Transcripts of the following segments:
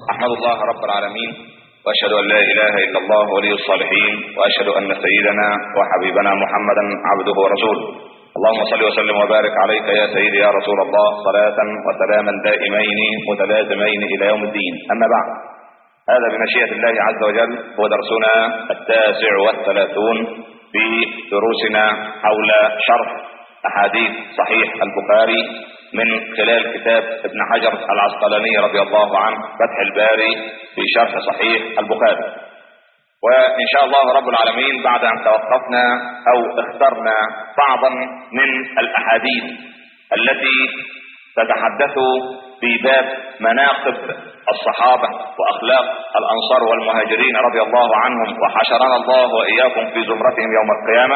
أحمد الله رب العالمين، وأشهد أن لا إله إلا الله ولي الصالحين، وأشهد أن سيدنا وحبيبنا محمدا عبده ورسوله. اللهم صل وسلم وبارك عليك يا سيدي يا رسول الله، صلاة وسلاما دائمين متلازمين إلى يوم الدين. أما بعد، هذا بمشيئة الله عز وجل هو درسنا 39 في دروسنا حول شرح أحاديث صحيح البخاري من خلال كتاب ابن حجر العسقلاني رضي الله عنه فتح الباري في شرح صحيح البخاري. وإن شاء الله رب العالمين بعد أن توقفنا أو اخترنا بعضا من الأحاديث التي تتحدث في باب مناقب الصحابة وأخلاق الأنصار والمهاجرين رضي الله عنهم، وحشرنا الله وإياكم في زمرتهم يوم القيامة.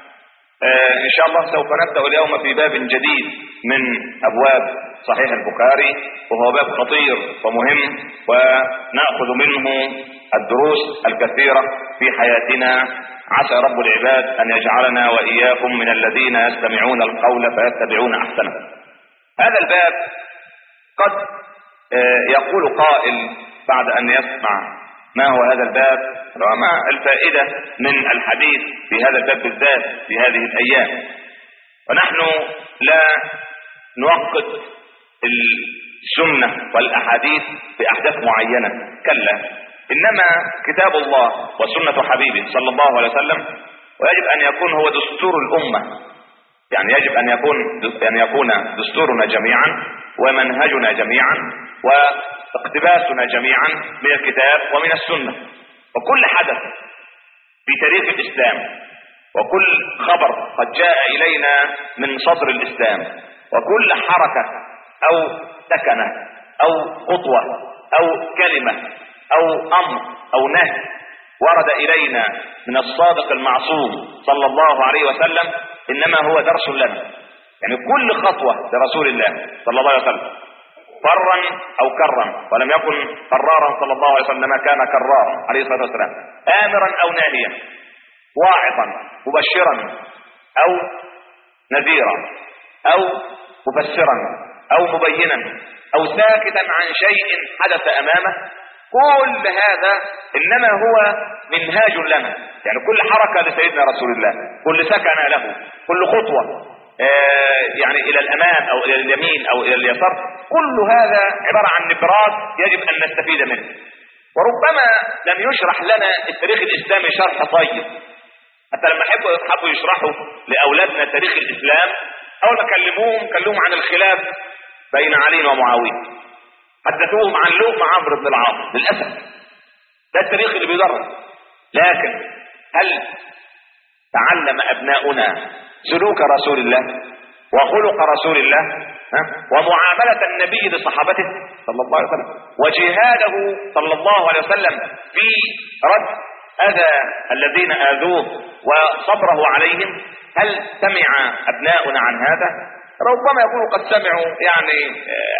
إن شاء الله سوف نبدأ اليوم في باب جديد من أبواب صحيح البخاري، وهو باب خطير ومهم، ونأخذ منه الدروس الكثيرة في حياتنا. عسى رب العباد أن يجعلنا وإياكم من الذين يستمعون القول فيتبعون أحسنه. هذا الباب قد يقول قائل بعد أن يسمع ما هو هذا الباب وما الفائدة من الحديث في هذا الباب بالذات في هذه الأيام. ونحن لا نوقت السنة والأحاديث بأحداث معينة، كلا، إنما كتاب الله وسنة حبيبه صلى الله عليه وسلم، ويجب أن يكون هو دستور الأمة. يعني يجب أن يكون دستورنا جميعا ومنهجنا جميعا واقتباسنا جميعا من الكتاب ومن السنة. وكل حدث في تاريخ الإسلام وكل خبر قد جاء إلينا من صدر الإسلام وكل حركة أو سكنة أو خطوة أو كلمة أو أمر أو نهي ورد إلينا من الصادق المعصوم صلى الله عليه وسلم إنما هو درس لنا. يعني كل خطوة لرسول الله صلى الله عليه وسلم فرا أو كرا، ولم يكن قرارا صلى الله عليه وسلم، ما كان كرارا عليه الصلاة والسلام، آمرا أو ناهيا، واعظا مبشرا أو نذيرا أو مفسرا أو مبينا أو ساكتا عن شيء حدث أمامه، كل هذا إنما هو منهاج لنا. يعني كل حركة لسيدنا رسول الله، كل سكن له، كل خطوة يعني إلى الأمام أو إلى اليمين أو إلى اليسار، كل هذا عبارة عن نبراس يجب أن نستفيد منه. وربما لم يشرح لنا التاريخ الإسلامي شرح طيب. حتى لما حبوا يشرحوا لأولادنا تاريخ الإسلام، أول ما كلموهم عن الخلاف بين علي ومعاوية، حدثوهم عن لؤم عمرو بن العاص. للأسف ده التاريخ اللي بيدرس. لكن هل تعلم أبناؤنا سلوك رسول الله وخلق رسول الله ومعاملة النبي لصحابته صلى الله عليه وسلم وجهاده صلى الله عليه وسلم في رد أذى الذين آذوه وصبره عليهم؟ هل سمع أبناؤنا عن هذا؟ ربما يكونوا قد سمعوا يعني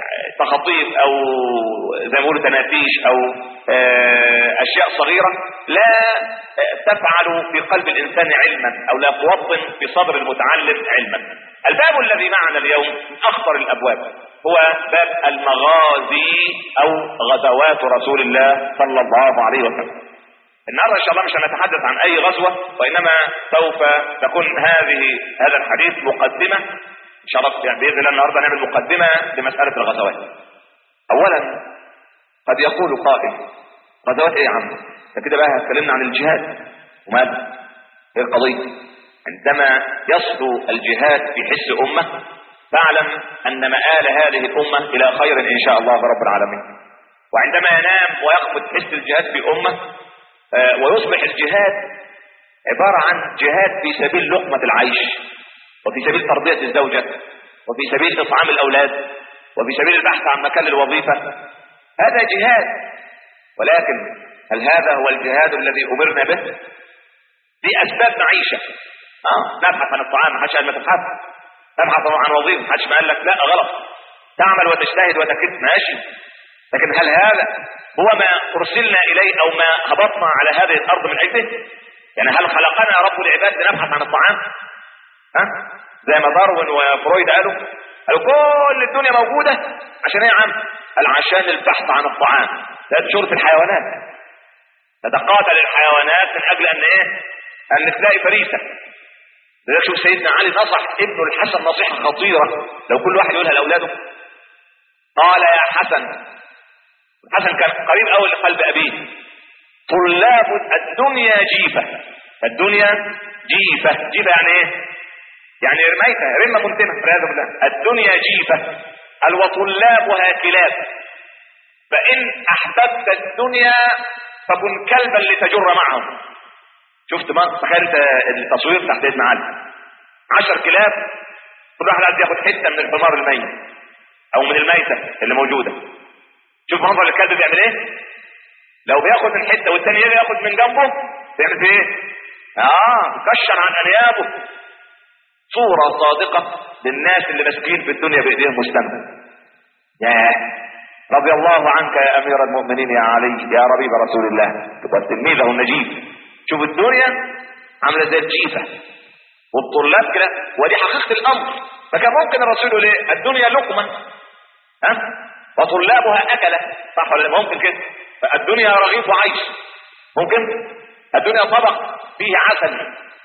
تخطيط أو زي ما يقولوا تنافيش أو أشياء صغيرة لا تفعل في قلب الإنسان علما أو لا توطن في صدر المتعلم علما. الباب الذي معنا اليوم من أخطر الأبواب هو باب المغازي أو غزوات رسول الله صلى الله عليه وسلم. النهارده ان شاء الله مش هنتحدث عن اي غزوة، وانما سوف تكون هذا الحديث مقدمة ان شاء الله. يعني باذن الله النهارده نعمل مقدمة لمسألة الغزوات. اولا قد يقول قائل غزوات ايه يا عم؟ ده كده بقى اتكلمنا عن الجهاد وماذا؟ ايه القضية؟ عندما يصل الجهاد في حس امة فاعلم ان مآل هذه الامة الى خير ان شاء الله رب العالمين. وعندما ينام ويخفت حس الجهاد في امة ويصبح الجهاد عبارة عن جهاد في سبيل لقمة العيش، وفي سبيل تربية الزوجة، وفي سبيل إطعام الأولاد، وفي سبيل البحث عن مكان للوظيفة، هذا جهاد. ولكن هل هذا هو الجهاد الذي أمرنا به؟ دي أسباب معيشة. نبحث عن الطعام، محدش قال ما تبحث. نبحث عن وظيفة، محدش ما قال لك لا غلط. تعمل وتجتهد وتكد، ماشي. لكن هل هذا هو ما أرسلنا إليه أو ما هبطنا على هذه الأرض من أجله؟ يعني هل خلقنا رب العباد لنبحث عن الطعام؟ زي ما داروين وفرويد قالوا كل الدنيا موجودة عشان ايه يا عم؟ عشان البحث عن الطعام، تنشر في الحيوانات، تتقاتل الحيوانات من اجل ان ايه؟ ان تلاقي فريسة. لذلك شوف سيدنا علي نصح ابنه الحسن نصيحة خطيرة لو كل واحد يقولها لاولاده. قال يا حسن، الحسن كان قريب اول لقلب ابيه، طلاب الدنيا جيفة. الدنيا جيفة، جيفة يعني ايه؟ يعني رميتها رمة منتنة والعياذ بالله. الدنيا جيفة وطلابها كلاب، فإن أحببت الدنيا فكن كلبا لتجر معهم. شفت ما تخيل انت التصوير تحت سيدنا علي، 10 كلاب كل واحد عايز ياخد حته من الحمار الميت او من الميته اللي موجوده. شوف منظر الكلب بيعمل ايه؟ لو بياخد من حته والثاني يجي ياخد من جنبه بيعمل ايه؟ يكشر عن انيابه. صوره صادقه للناس اللي ماسكين في الدنيا بايديهم مستنبه. يا رضي الله عنك يا امير المؤمنين يا علي يا ربيب رسول الله، تبقى تلميذه النجيب. شوف الدنيا عامله زي الجيفه والطلاب كده، ودي حقيقه الامر. فكان ممكن الرسول يقول ايه؟ الدنيا لقمه وطلابها اكله، صح ولا لا؟ ممكن كده. الدنيا رغيف وعيش، ممكن. الدنيا طبق فيه عسل،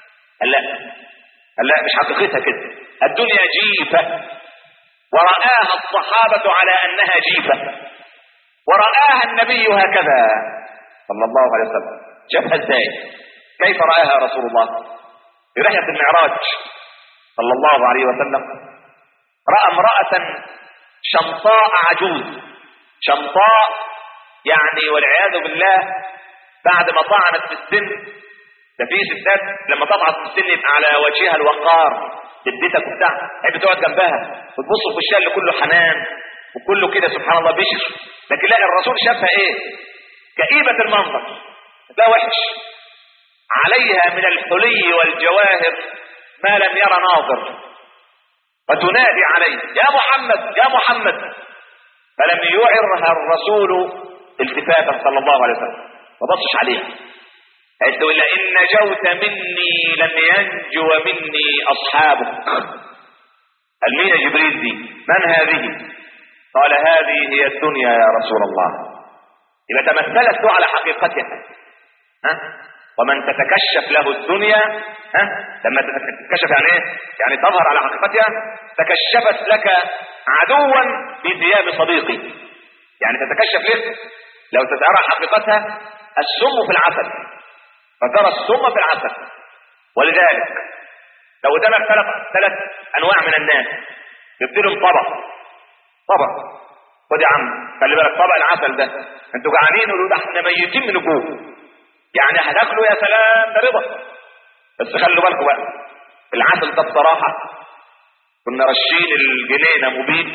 لا مش حقيقتها كده. الدنيا جيفه ورآها الصحابه على انها جيفه، ورآها النبي هكذا صلى الله عليه وسلم. شافها ازاي؟ كيف رآها رسول الله في رحلة المعراج صلى الله عليه وسلم؟ رأى امرأة شمطاء عجوز. شمطاء يعني والعياذ بالله بعد ما طعنت في السن. ده في ستات لما تطعن في السن يبقى على وجهها الوقار، جدتك وبتاع، هي بتقعد جنبها وتبص في وشها اللي كله حنان وكله كده سبحان الله بشر. لكن لا، الرسول شافها ايه؟ كئيبة المنظر، لا وحش، عليها من الحلي والجواهر ما لم يرى ناظر، وتنادي عليه يا محمد يا محمد، فلم يعرها الرسول التفاتا صلى الله عليه وسلم، ما بصش عليها. قالت له إن نجوت مني لم ينجو مني أصحابك. قال مين يا جبريل دي؟ من هذه؟ قال هذه هي الدنيا يا رسول الله. إذا تمثلت له على حقيقتها. ومن تتكشف له الدنيا لما تتكشف يعني ايه؟ يعني تظهر على حقيقتها. تكشفت لك عدوا في ثياب صديقي، يعني تتكشف لك لو تترى حقيقتها. السم في العسل، فترى السم في العسل. ولذلك لو قدامك ثلاث انواع من الناس، جبت لهم طبق خد يا عم خلي بالك طبق العسل ده انتوا جعانين، ولو ده احنا ميتين من الجوع، يعني هتاكلوا يا سلام ده رضا، بس خلوا بالكم بقى العسل ده بصراحه كنا رشين الجنينه مبيد،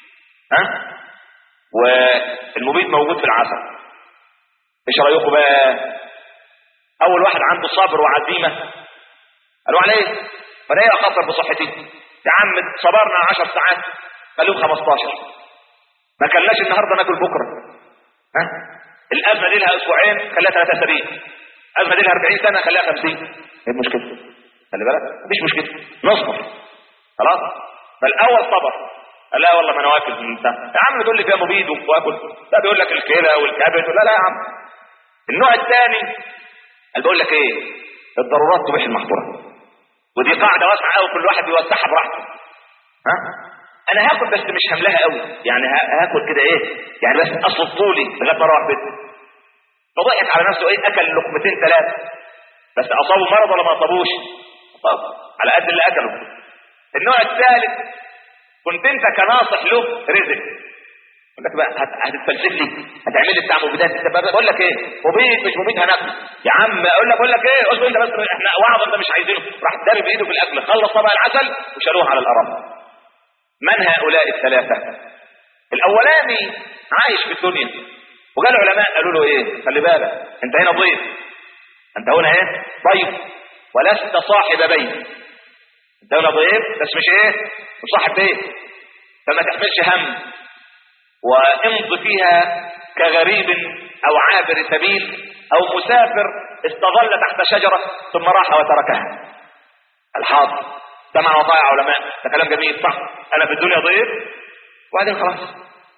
والمبيد موجود في العسل. ايش رايكم بقى؟ اول واحد عنده صبر وعزيمه قالوا عليه فانا ايه اخاطر بصحتي يا عم، صبرنا 10 ساعات خليهم 15، ما كلناش النهارده ناكل بكره. الازمه دي لها اسبوعين خليها 3 اسابيع، الازمه دي لها 40 سنه خليها 50. ايه المشكله؟ خلي بالك مفيش مشكله، نصبر خلاص. فالاول صبر، قال لا والله ما انا واكل من انت يا عم تقول لي فيها مبيد واكل، لا بيقول لك الكلى والكبد، لا يا عم. النوع الثاني قال بقول لك ايه، الضرورات تبيح المحظورات، ودي قاعده واسعه قوي كل واحد بيوسعها براحته. انا هاكل بس مش هملاها قوي، يعني هاكل كده ايه يعني بس اصل طولي لغايه ما اروح بيتي. فضحك على نفسه ايه، اكل لقمتين 3 بس اصابوا مرض ولا ما اصابوش؟ طب على قد اللي اكله. النوع الثالث كنت انت كناصح له رزق، يقول لك بقى هتتفلسف لي، هتعمل لي بتاع مبيدات، بقول لك ايه مبيد مش مبيد هناكل يا عم، اقول لك ايه اصبر انت بس، احنا وعظ انت مش عايزينه، راح داري بايده في الاكل، خلص طبق العسل وشالوه على الارض. من هؤلاء الثلاثه؟ الاولاني عايش في الدنيا، وقال العلماء قالوا له ايه، خلي بالك انت هنا ضيف، انت هنا ايه ضيف ولست صاحب بيت، انت هنا ضيف بس مش ايه مش صاحب بيت، فما تحملش هم وامض فيها كغريب او عابر سبيل او مسافر استظل تحت شجرة ثم راح وتركها. الحاضر سمع وطاع علماء، ده كلام جميل صح، انا في الدنيا ضيف وبعدين خلاص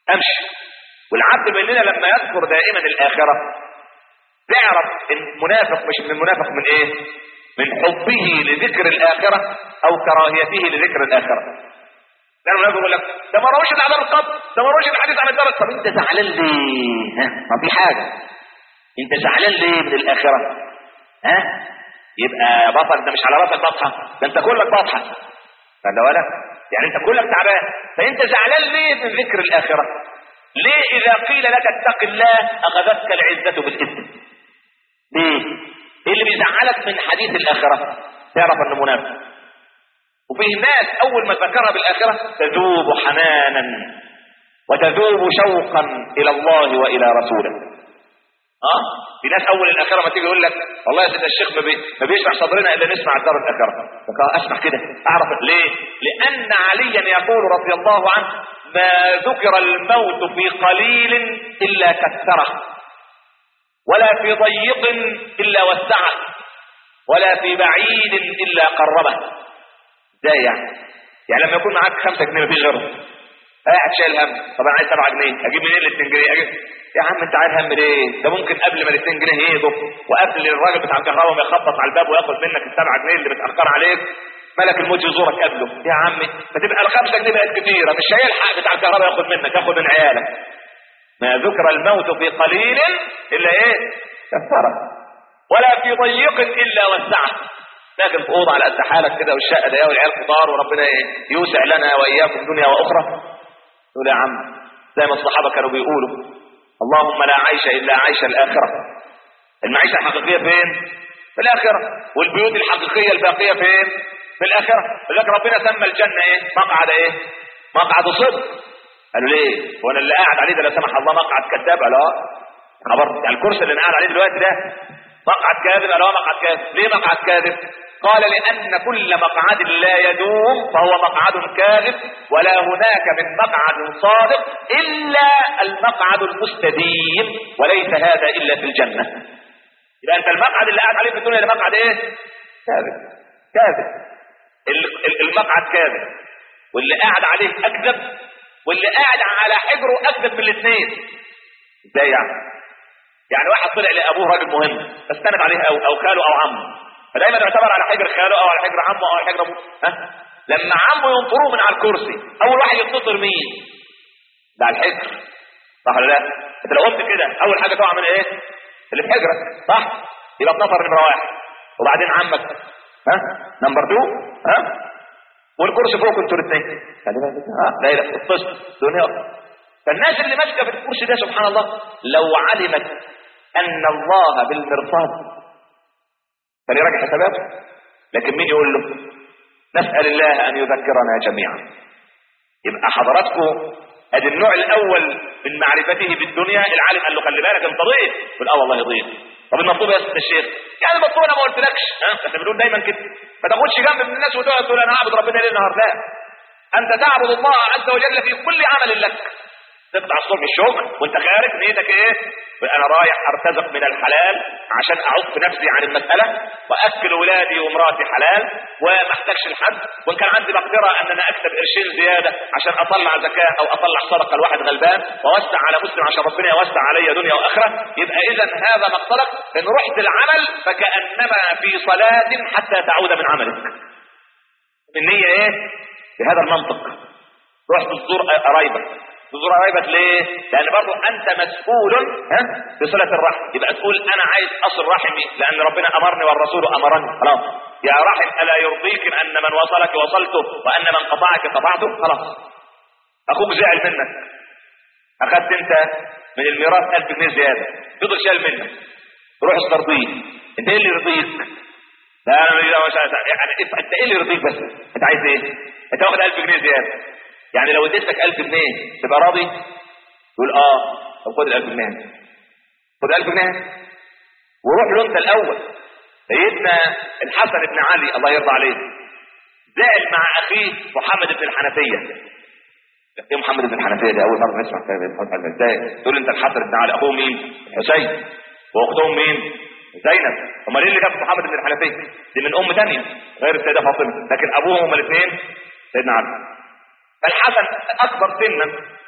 امشي. والعبد مننا لما يذكر دائما الاخره تعرف ان منافق مش من المنافق من ايه؟ من حبه لذكر الاخره او كراهيته لذكر الاخره. كانوا المنافق يقول لك ده ما روش عن القبر، ده ما روش الحديث عن الدرس. طب انت زعلان ليه؟ ما في حاجه، انت زعلان ليه من الاخره؟ يبقى بطل ده مش على راسك بطحه، ده انت كلك بطحه. فده ولا يعني انت كلك تعبان، فانت زعلان ليه من ذكر الاخره؟ ليه اذا قيل لك اتق الله اخذتك العزه بالاثم؟ ليه؟ ايه اللي بيزعلك من حديث الاخره؟ تعرف انه منافق. وفيه ناس اول ما ذكرها بالاخره تذوب حنانا وتذوب شوقا الى الله والى رسوله. في ناس اول الاخره ما تيجي يقول لك والله يا سيدنا الشيخ ما بيشرح صدرنا الا نسمع الدار الاخره. اسمع كده اعرف ليه؟ لان عليا يقول رضي الله عنه ما ذكر الموت في قليل الا كثره، ولا في ضيق الا وسعه، ولا في بعيد الا قربه. ازاي يعني لما يكون معاك 5 جنيه مفيش غيرهم، قاعد شايل هم، طب انا عايز 7 جنيه اجيب منين ال 2 جنيه؟ اجيب يا عم انت عايز هم ليه؟ ده ممكن قبل ما ال 2 جنيه يهدوا وقبل الراجل بتاع الكهرباء ما يخبط على الباب وياخد منك ال 7 جنيه اللي متاخر عليك ملك الموت يزورك قبله. يا عمي فتبقى ال 5 جنيه بقت كتيره، مش هيلحق بتاع الكهرباء ياخد منك، ياخد من عيالك. ما ذكر الموت في قليل الا ايه؟ كثره، ولا في ضيق الا وسعه. لكن في اوضه على قد حالك كده والشقه ده والعيال كتار وربنا يوسع لنا واياكم دنيا واخرى. تقول يا عم زي ما الصحابه كانوا بيقولوا اللهم لا عيش الا عيش الاخره. المعيشه الحقيقيه فين؟ في الاخره. والبيوت الحقيقيه الباقيه فين؟ في الاخره. ولكن ربنا سمى الجنه ايه؟ مقعد ايه؟ مقعد صدق. قالوا ليه؟ هو انا اللي قاعد عليه ده لا سمح الله مقعد كذاب؟ لا خبر يعني الكرسي اللي انا قاعد عليه دلوقتي ده مقعد كاذب؟ لا مقعد كاذب. ليه مقعد كاذب؟ قال لأن كل مقعد لا يدوم فهو مقعد كاذب، ولا هناك من مقعد صادق إلا المقعد المستديم، وليس هذا إلا في الجنة. يبقى أنت المقعد اللي قاعد عليه في الدنيا ده مقعد إيه؟ كاذب. كاذب. المقعد كاذب، واللي قاعد عليه أكذب، واللي قاعد على حجره أكذب من الاثنين. إزاي يعني واحد طلع لأبوه راجل مهم فاستند عليه أو خاله أو عمه، فدايما يعتبر على حجر خاله او على حجر عمه او على حجر ابوه. لما عمه ينطروه من على الكرسي اول واحد يتنطر مين؟ ده على الحجر، صح ولا لا؟ انت لو قلت كده اول حاجه تقع من ايه؟ اللي في حجرك، صح؟ يبقى اتنطر نمره 1 وبعدين عمك نمبر 2 والكرسي فوق انتوا الاثنين. لا لا اتصل دنيا. فالناس اللي ماسكه في الكرسي ده سبحان الله لو علمت ان الله بالمرصاد كان يراجع حساباته. لكن مين يقول له؟ نسأل الله أن يذكرنا جميعا. يبقى حضراتكم ادي النوع الأول من معرفته بالدنيا. العالم قال له خلي بالك انت ضيف، يقول والله ضيف. طب المطلوب يا سيدنا الشيخ؟ يعني المطلوب انا ما قلتلكش احنا بنقول دايما كده ما تاخدش جنب من الناس وتقعد تقول انا هعبد ربنا ليل نهار. لا، انت تعبد الله عز وجل في كل عمل لك. تطلع الصبح الشغل وانت خارج نيتك ايه؟ انا رايح ارتزق من الحلال عشان اعوق نفسي عن المساله واكل ولادي ومراتي حلال وما احتاجش لحد، وان كان عندي مقدره ان انا اكسب قرشين زياده عشان اطلع زكاه او اطلع صدقه لواحد غلبان واوسع على مسلم عشان ربنا يوسع علي دنيا واخره. يبقى اذا هذا مقصدك ان رحت العمل فكانما في صلاه حتى تعود من عملك. النيه ايه؟ بهذا المنطق. رحت تزور قرايبك. تزور قرايبك ليه؟ لان برضو انت مسؤول بصلة الرحم. يبقى تقول انا عايز اصل رحمي لان ربنا امرني والرسول امرني. خلاص يا رحم الا يرضيك ان من وصلك وصلته وان من قطعك قطعته. خلاص اخوك زعل منك، اخذت انت من الميراث 1000 جنيه زياده، فضل شال منك، روح استرضيه. انت ايه اللي يرضيك؟ لا انا يعني انت ايه اللي يرضيك؟ بس انت عايز ايه؟ انت واخد 1000 جنيه زياده، يعني لو اديت لك 1000 جنيه تبقى راضي؟ تقول طب خد ال 1000 جنيه، خد 1000 جنيه وروح له انت الاول. سيدنا الحسن بن علي الله يرضى عليه زعل مع اخيه محمد بن الحنفيه. ايه محمد بن الحنفيه ده؟ اول مره نسمع كده. ازاي تقول انت الحسن بن علي؟ اخوه مين؟ الحسين. واختهم مين؟ زينب. امال ايه اللي جاب محمد بن الحنفيه؟ دي من ام ثانيه غير السيده فاطمه، لكن ابوهم هما الاثنين سيدنا علي. فالحسن اكبر سنا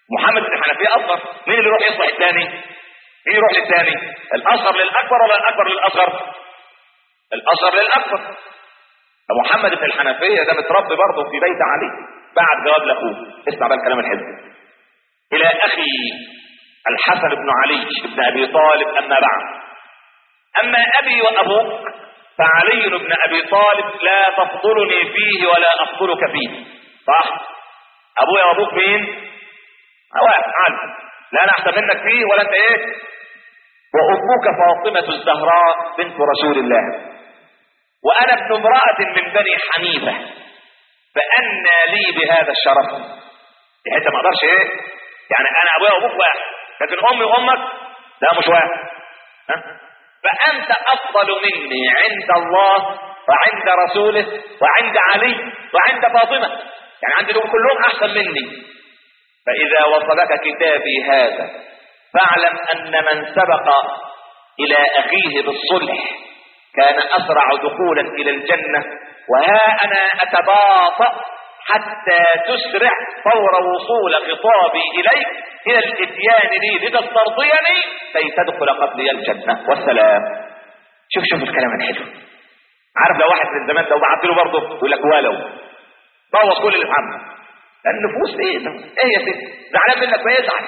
محمد بن الحنفية أصغر، مين اللي يروح يصلح الثاني؟ مين يروح للثاني؟ الأصغر للأكبر ولا الأكبر للأصغر؟ الأصغر للأكبر. فمحمد بن الحنفية ده متربي برضه في بيت علي بعد جواب لأخوه. اسمع بقى الكلام الحلو. إلى أخي الحسن بن علي بن أبي طالب أما بعد، أما أبي وأبوك فعلي بن أبي طالب لا تفضلني فيه ولا أفضلك فيه. صح؟ أبويا وأبوك مين؟ واحد علي، لا أنا أحسن منك فيه ولا أنت إيه؟ وأمك فاطمة الزهراء بنت رسول الله، وأنا ابن امرأة من بني حنيفة، فأنى لي بهذا الشرف. يعني أنت ما أقدرش إيه؟ يعني أنا أبويا وأبوك واحد، لكن أمي وأمك لا مش واحد. فأنت أفضل مني عند الله وعند رسوله وعند علي وعند فاطمة، يعني عند دول كلهم أحسن مني. فإذا وصلك كتابي هذا فاعلم أن من سبق إلى أخيه بالصلح كان أسرع دخولا إلى الجنة، وها أنا أتباطأ حتى تسرع فور وصول خطابي إليك إلى الإتيان لي لتسترضيني كي تدخل قبلي الجنة والسلام. شوف الكلام الحلو. عارف لو واحد من زمان لو بعت له برضه يقول لك ولو بوظ كل اللي فهمه. النفوس ايه يا سيدي؟ زعلان منك فيزعل.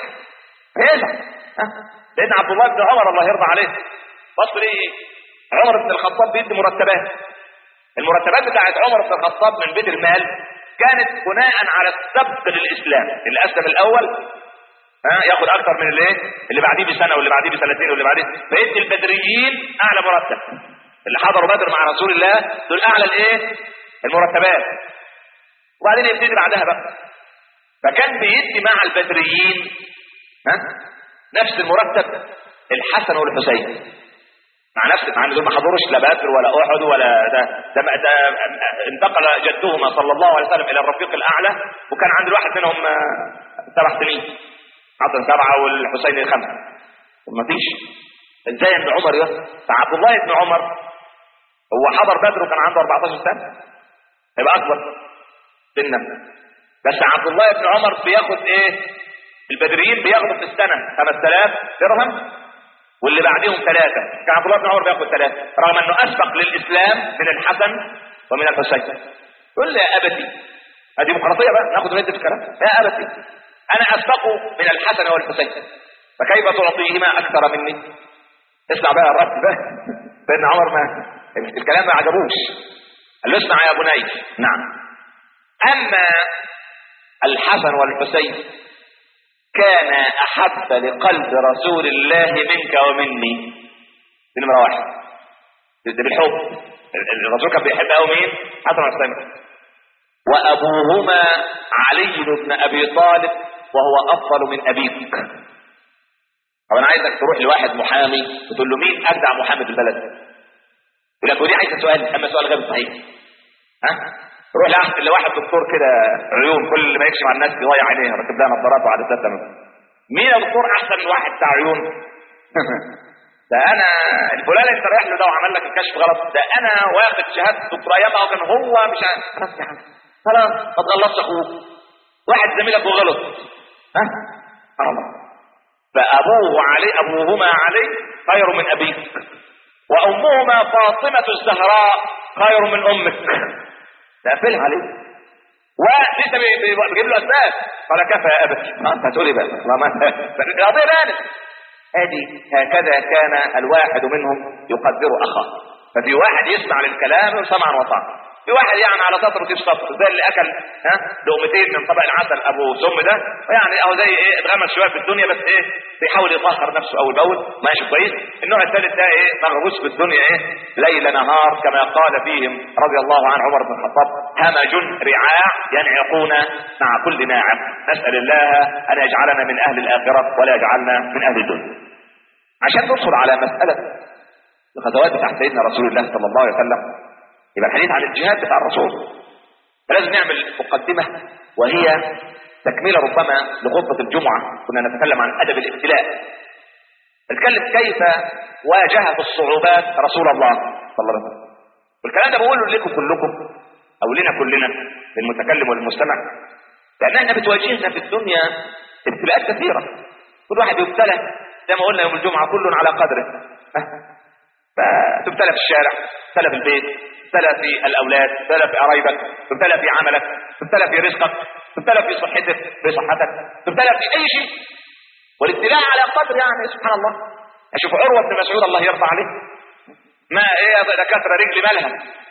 لأن عبد الله بن عمر الله يرضى عليه بص ليه عمر بن الخطاب بيدي مرتبات. المرتبات بتاعت عمر بن الخطاب من بيت المال كانت بناء على السبق للإسلام. اللي أسلم الأول ياخد أكثر من اللي بعديه بسنة واللي بعديه بسنتين واللي بعديه. فيدي البدريين أعلى مرتب. اللي حضروا بدر مع رسول الله دول أعلى المرتبات. وبعدين يبتدي بعدها بقى. فكان بيدي مع البدريين نفس المرتب الحسن والحسين مع ان دول ما حضروش لا بدر ولا احد ولا ده انتقل جدهما صلى الله عليه وسلم الى الرفيق الاعلى، وكان عند الواحد منهم 7 سنين، حسن 7 والحسين 5. ما فيش ازاي ابن عمر فعبد الله بن عمر هو حضر بدر وكان عنده 14 سنه، يبقى اكبر سنا. بس عبد الله بن عمر بياخد ايه؟ البدريين بياخدوا في السنه 5000 درهم واللي بعدهم 3. كان عبد الله بن عمر بياخد 3 رغم انه اسبق للاسلام من الحسن ومن الحسين. يقول لي يا ابتي، هذه ديمقراطيه بقى، ناخد وندي في الكلام. يا ابتي انا اسبق من الحسن والحسين فكيف تعطيهما اكثر مني؟ اسمع بقى الرد بقى. سيدنا عمر ما الكلام ما عجبوش، قال له اسمع يا بني. نعم، اما الحسن والحسين كان احب لقلب رسول الله منك ومني. دي نمرة 1. ده بالحب. الرسول كان بيحب قوي مين؟ حسن والحسين. وابوهما علي بن ابي طالب وهو افضل من ابيك. طب انا عايزك تروح لواحد محامي وتقول له مين اجدع محامي في البلد؟ يقول لك ودي عايزه سؤال، اما سؤال غير صحيح. روح لواحد دكتور كده عيون، كل ما يكشف عن الناس يضيع عينيها، ركب لها نظارات وعدسات تمام. مين يا دكتور احسن من واحد بتاع عيون؟ ده انا الفلان انت رايح له ده وعمل لك الكشف غلط، ده انا واخد شهاده دكتوراه ياما وكان هو مش عارف. خلاص يا عم خلاص ما تغلطش اخوك، واحد زميلك وغلط. الله. ابوهما علي خير من ابيك، وامهما فاطمه الزهراء خير من امك. تقفلها عليه ولسه بيجيب له اسباب. قال كفى يا ابتي. انت هتقولي بقى القضيه بانت. هكذا كان الواحد منهم يقدر اخاه. ففي واحد يسمع للكلام سمعا وطاعه، في واحد يعني على سطر وتيجي سطر، زي اللي اكل لقمتين من طبق العسل ابو سم ده، يعني اهو زي ايه اتغمس شويه في الدنيا بس ايه بيحاول يطهر نفسه اول باول ماشي كويس. النوع الثالث ده ايه مغروس في الدنيا ليل نهار، كما قال فيهم رضي الله عن عمر بن الخطاب همج رعاع ينعقون مع كل ناعم. نسال الله ان يجعلنا من اهل الاخره ولا يجعلنا من اهل الدنيا. عشان ندخل على مساله الغزوات بتاعت سيدنا رسول الله صلى الله عليه وسلم، يبقى الحديث عن الجهاد بتاع الرسول، فلازم نعمل مقدمة وهي تكملة ربما لخطبة الجمعة. كنا نتكلم عن أدب الابتلاء، نتكلم كيف واجهت الصعوبات رسول الله صلى الله عليه وسلم. والكلام ده بقوله لكم كلكم أو لنا كلنا للمتكلم والمستمع، لأن احنا بتواجهنا في الدنيا ابتلاءات كثيرة، كل واحد يبتلى زي ما قلنا يوم الجمعة كل على قدره. فتبتلى في الشارع، تبتلى في البيت، تبتلى في الأولاد، تبتلى في قرايبك، تبتلى في عملك، تبتلى في رزقك، تبتلى في صحتك، تبتلى في أي شيء. والابتلاء على قدر يعني سبحان الله. أشوف عروة بن مسعود الله يرضى عليه، ما ايه يا دكاترة رجلي مالها؟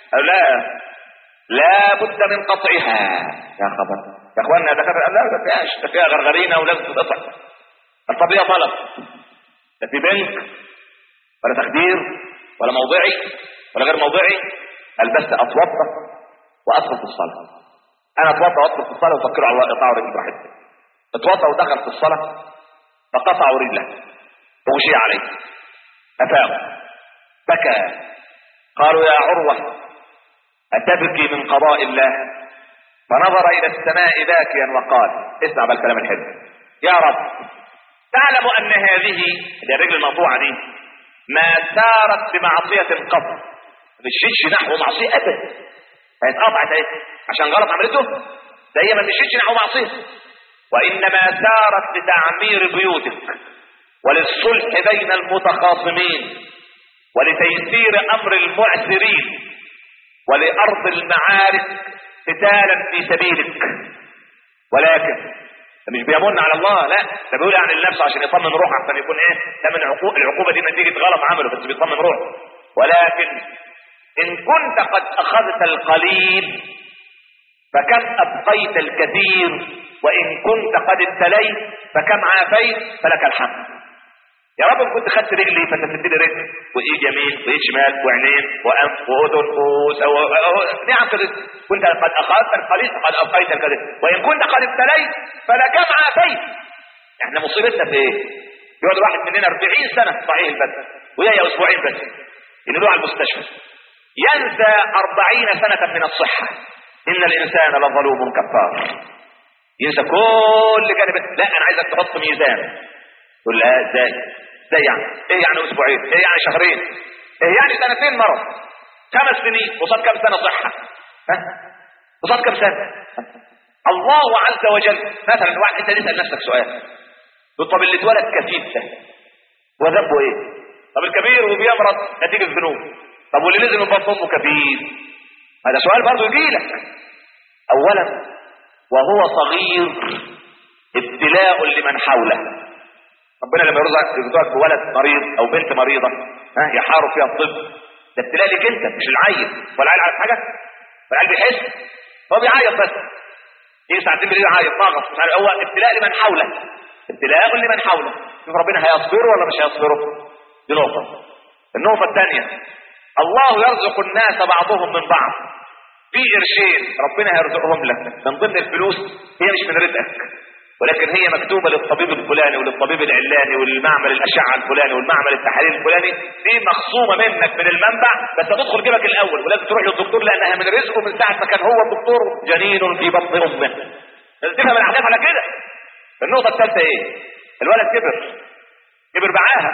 لا بد من قطعها. يا خبر يا اخوانا يا دكاترة، لا ما فيهاش، ده فيها غرغرينة ولازم تتقطع. الطبيعة طلب، لا في بنك ولا تخدير ولا موضعي ولا غير موضعي، البس اتوضا وادخل في الصلاة. انا اتوضا وادخل في الصلاة وفكروا على الله يقطعوا رجلي براحتي. اتوضا ودخل في الصلاة فقطعوا رجله وغشي عليه، افاق بكى. قالوا يا عروة أتبكي من قضاء الله؟ فنظر إلى السماء باكيا وقال، اسمع بالكلام الحلو، يا رب تعلم أن هذه الرجل المقطوعة دي ما سارت بمعصية قط، مشيتش نحو معصية أبدا، هي اتقطعت اهي عشان غلط عملته، ده هي ما مشيتش نحو معصية، وإنما سارت لتعمير بيوتك وللصلح بين المتخاصمين ولتيسير أمر المعسرين ولأرض المعارك قتالا في سبيلك. ولكن مش بيمن على الله، لا ده بيقول يعني لنفسه عشان يطمن روحه، عشان يكون ايه ده من العقوبة دي نتيجة غلط عمله، بس بيطمن روحه. ولكن إن كنت قد أخذت القليل فكم أبقيت الكثير، وإن كنت قد ابتليت فكم عافيت، فلك الحمد. يا رب كنت خدت رجلي فانت تديني رجل وايد يمين وايد شمال وعينين وانف واذن نعم كده، كنت قد اخذت القليل فقد ابقيت الكثير، وان كنت قد ابتليت فلكم عافيت. احنا مصيبتنا في ايه؟ يقعد واحد مننا 40 سنه صحيح البدن ويا اسبوعين بس ينقلوه على المستشفى، ينسى 40 سنه من الصحه. ان الانسان لظلوم كفار، ينسى كل جانب. لا انا عايزك تحط ميزان. تقول لا ازاي يعني؟ ايه يعني اسبوعين؟ ايه يعني شهرين؟ ايه يعني سنتين مرض؟ 5 سنين وصاد كم سنه صحه؟ وصاد كم سنه؟ الله عز وجل مثلا واحد انت تسال نفسك سؤال، طب اللي اتولد كفيف ده وذنبه ايه؟ طب الكبير وبيمرض نتيجه ذنوب، طب واللي نزل من بطن امه كفيف؟ هذا سؤال برضه يجي لك. اولا وهو صغير ابتلاء لمن حوله. ربنا لما يرزقك بولد مريض او بنت مريضه يحارب فيها الطب، ده ابتلاء لك انت مش العيل، ولا العيل عارف حاجه، والعيل بيحس، هو بيعيط بس، يجي ساعتين بالليل يعيط ناقص، هو ابتلاء لمن حوله، ابتلاء لمن حوله. شوف ربنا هيصبره ولا مش هيصبره؟ دي نقطه. النقطه الثانيه، الله يرزق الناس بعضهم من بعض، في قرشين ربنا هيرزقهم لك من ضمن الفلوس، هي مش من رزقك، ولكن هي مكتوبة للطبيب الفلاني وللطبيب العلاني وللمعمل الأشعة الفلاني والمعمل التحاليل الفلاني، دي مخصومة منك من المنبع، بس هتدخل جيبك الأول ولازم تروح للدكتور لأنها من رزقه من ساعة ما كان هو الدكتور جنين في بطن أمه. لازم تفهم الأحداث على كده. النقطة الثالثة إيه؟ الولد كبر بعاهة.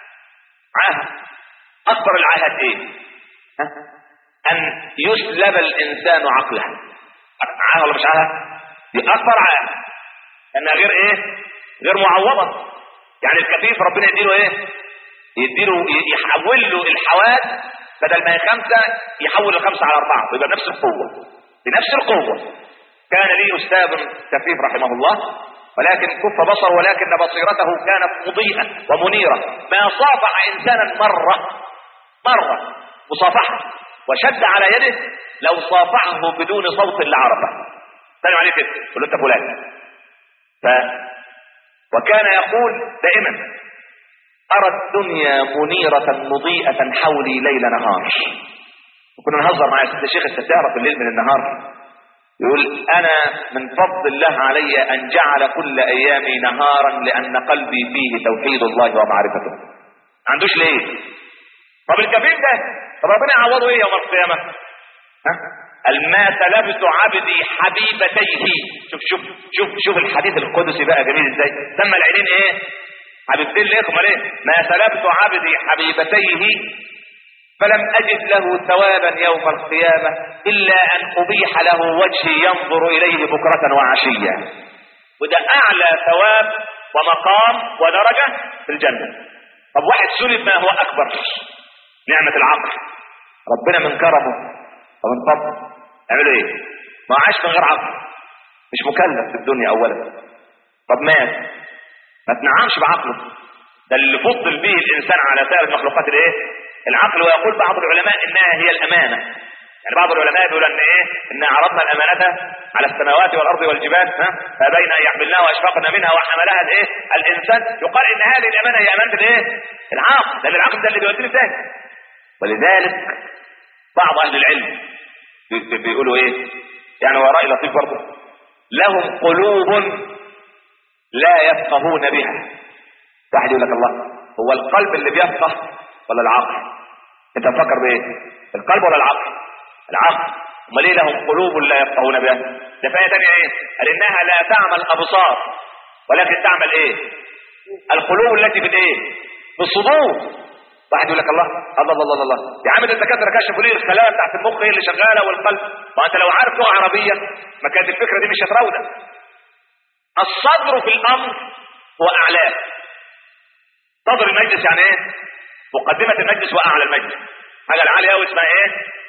أكبر العاهات إيه؟ أن يسلب الإنسان عقله. عاهة ولا مش عاهة؟ دي أكبر عاهة، لأنها غير ايه؟ غير معوضة. يعني الكفيف ربنا يديله ايه؟ يحول له الحواس، بدل ما هي 5 يحول 5 على 4 ويبقى بنفس القوة. كان لي أستاذ كفيف رحمه الله، ولكن كف بصر، ولكن بصيرته كانت مضيئة ومنيرة، ما صافح إنسانا مرة مصافحة وشد على يده، لو صافحه بدون صوت لعرفه. سلم عليه كده، قل له انت فلان. وكان يقول دائما أرى الدنيا منيرة مضيئة حولي ليل نهار. وكنا نهزر مع الشيخ الستارة في الليل من النهار، يقول أنا من فضل الله علي أن جعل كل أيامي نهارا لأن قلبي فيه توحيد الله ومعرفته. ما عندوش ليه؟ طب الكفيف ده طب ربنا يعوضه ايه يوم القيامة؟ ما سلبت عبدي حبيبتيه. شوف الحديث القدسي بقى جميل ازاي. سمى العينين ايه؟ حبيبتين ليه؟ امال ايه؟ ما سلبت عبدي حبيبتيه فلم اجد له ثوابا يوم القيامة الا ان ابيح له وجهي ينظر اليه بكرة وعشية. وده اعلى ثواب ومقام ودرجة في الجنة. طب واحد سلب ما هو اكبر، نعمة العقل، ربنا من كرمه ومن فضله يعملوا ايه؟ ما عاش من غير عقل، مش مكلف في الدنيا اولا. طب مات ما تنعمش بعقله، ده اللي فضل به الانسان على سائر المخلوقات الايه؟ العقل. ويقول بعض العلماء انها هي الامانة. يعني بعض العلماء يقول ان ايه؟ ان عرضنا الامانة على السماوات والارض والجبال فبين ان يحملناها واشفقنا منها وحملها الايه؟ الانسان. يقال ان هذه الامانة هي امانة الايه؟ العقل، لان العقل ده اللي بيوديني في ذلك. ولذلك بعض اهل العلم بيقولوا ايه؟ يعني هو رأي لطيف برضه، لهم قلوب لا يفقهون بها. واحد يقول لك الله، هو القلب اللي بيفقه ولا العقل؟ انت تفكر بايه؟ القلب ولا العقل؟ العقل. امال ليه لهم قلوب لا يفقهون بها؟ ده في آية ثانية ايه؟ قال انها لا تعمى الابصار ولكن تعمل ايه؟ القلوب التي في الايه؟ في الصدور. واحد يقول لك الله الله الله الله الله يا عم، ده الدكاتره كشفوا ليه الخلايا بتاعت المخ هي اللي شغاله والقلب. ما انت لو عارف لغه عربيه ما كانت الفكره دي مش هتراودك. الصدر في الامر هو اعلاه. صدر المجلس يعني ايه؟ مقدمه المجلس واعلى المجلس، حاجه العاليه قوي اسمها ايه؟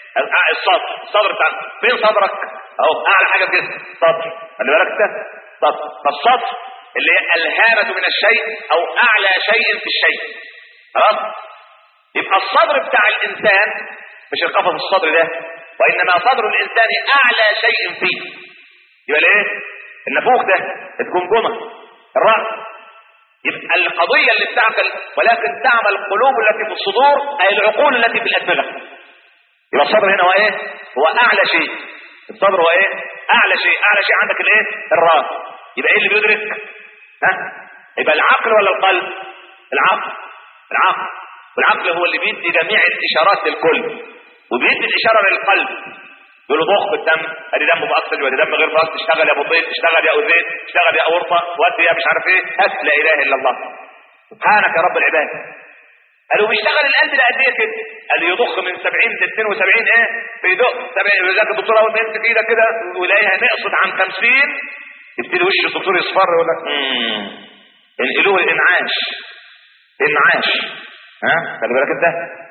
الصدر بتاع فين صدرك؟ اهو اعلى حاجه في جسمك صدر، خلي بالك انت صدر. فالصدر اللي هي الهامه من الشيء او اعلى شيء في الشيء. خلاص؟ يبقى الصدر بتاع الانسان مش القفص الصدر ده، وانما صدر الانسان اعلى شيء فيه. يبقى الايه؟ النافوخ ده، الجمجمه، الراس. يبقى القضيه اللي بتعقل، ولكن تعمل القلوب التي في الصدور اي العقول التي في الادمغه. يبقى الصدر هنا هو ايه؟ هو اعلى شيء. الصدر هو ايه؟ اعلى شيء. اعلى شيء عندك الايه؟ الراس. يبقى ايه اللي بيدرك؟ يبقى العقل ولا القلب؟ العقل. العقل. والعقل هو اللي بيدي جميع الاشارات للكل، وبيدي الاشاره للقلب. يقول له ضخ الدم، ادي دم مؤكسج وادي دم غير مؤكسج، اشتغل يا بطيط، اشتغل يا اوزيت، اشتغل يا اورطه، ودي يا مش عارف ايه، هات لا اله الا الله سبحانك يا رب العباد. قالوا بيشتغل القلب ده قد ايه كده؟ قال يضخ من 70 ل 72 ايه؟ بيدق 70. ولذلك الدكتور اول ما يمسك ايدك كده ويلاقيها نقصت عن 50 يبتدي وش الدكتور يصفر يقول لك انقلوه الانعاش. انعاش. خلي بالك انت.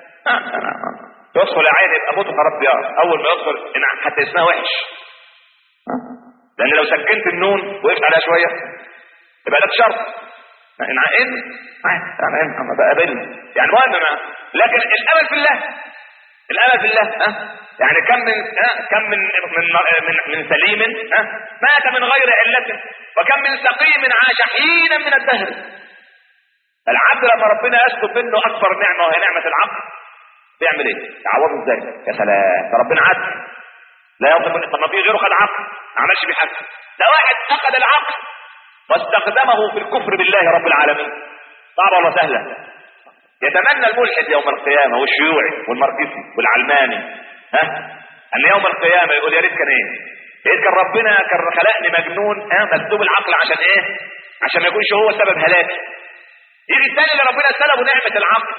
يدخل عين يبقى موت خراب ديار. اول ما يدخل حتى اسمها وحش، لان لو سكنت النون وقفت عليها شويه يبقى ده شرط. انا بقابلني يعني مهم. لكن الامل في الله، الامل في الله. يعني كم من سليم مات من غير علة، وكم من سقيم عاش حينا من الدهر. العبد لما ربنا يسلب منه اكبر نعمه وهي نعمه العقل بيعمل ايه؟ يعوضه ازاي؟ يا سلام، ده ربنا عدل لا يظلم. طب ما في غيره خد عقل ما عملش بيه حاجه. ده واحد اخذ العقل واستخدمه في الكفر بالله رب العالمين. صعبه ولا سهله؟ يتمنى الملحد يوم القيامه والشيوعي والماركسي والعلماني ان يوم القيامه يقول يا ريت كان ايه؟ يا ريت كان ربنا كان خلقني مجنون مسلوب العقل عشان ايه؟ عشان ما يكونش هو سبب هلاكي. يجي الثاني اللي ربنا سلبه نعمه العقل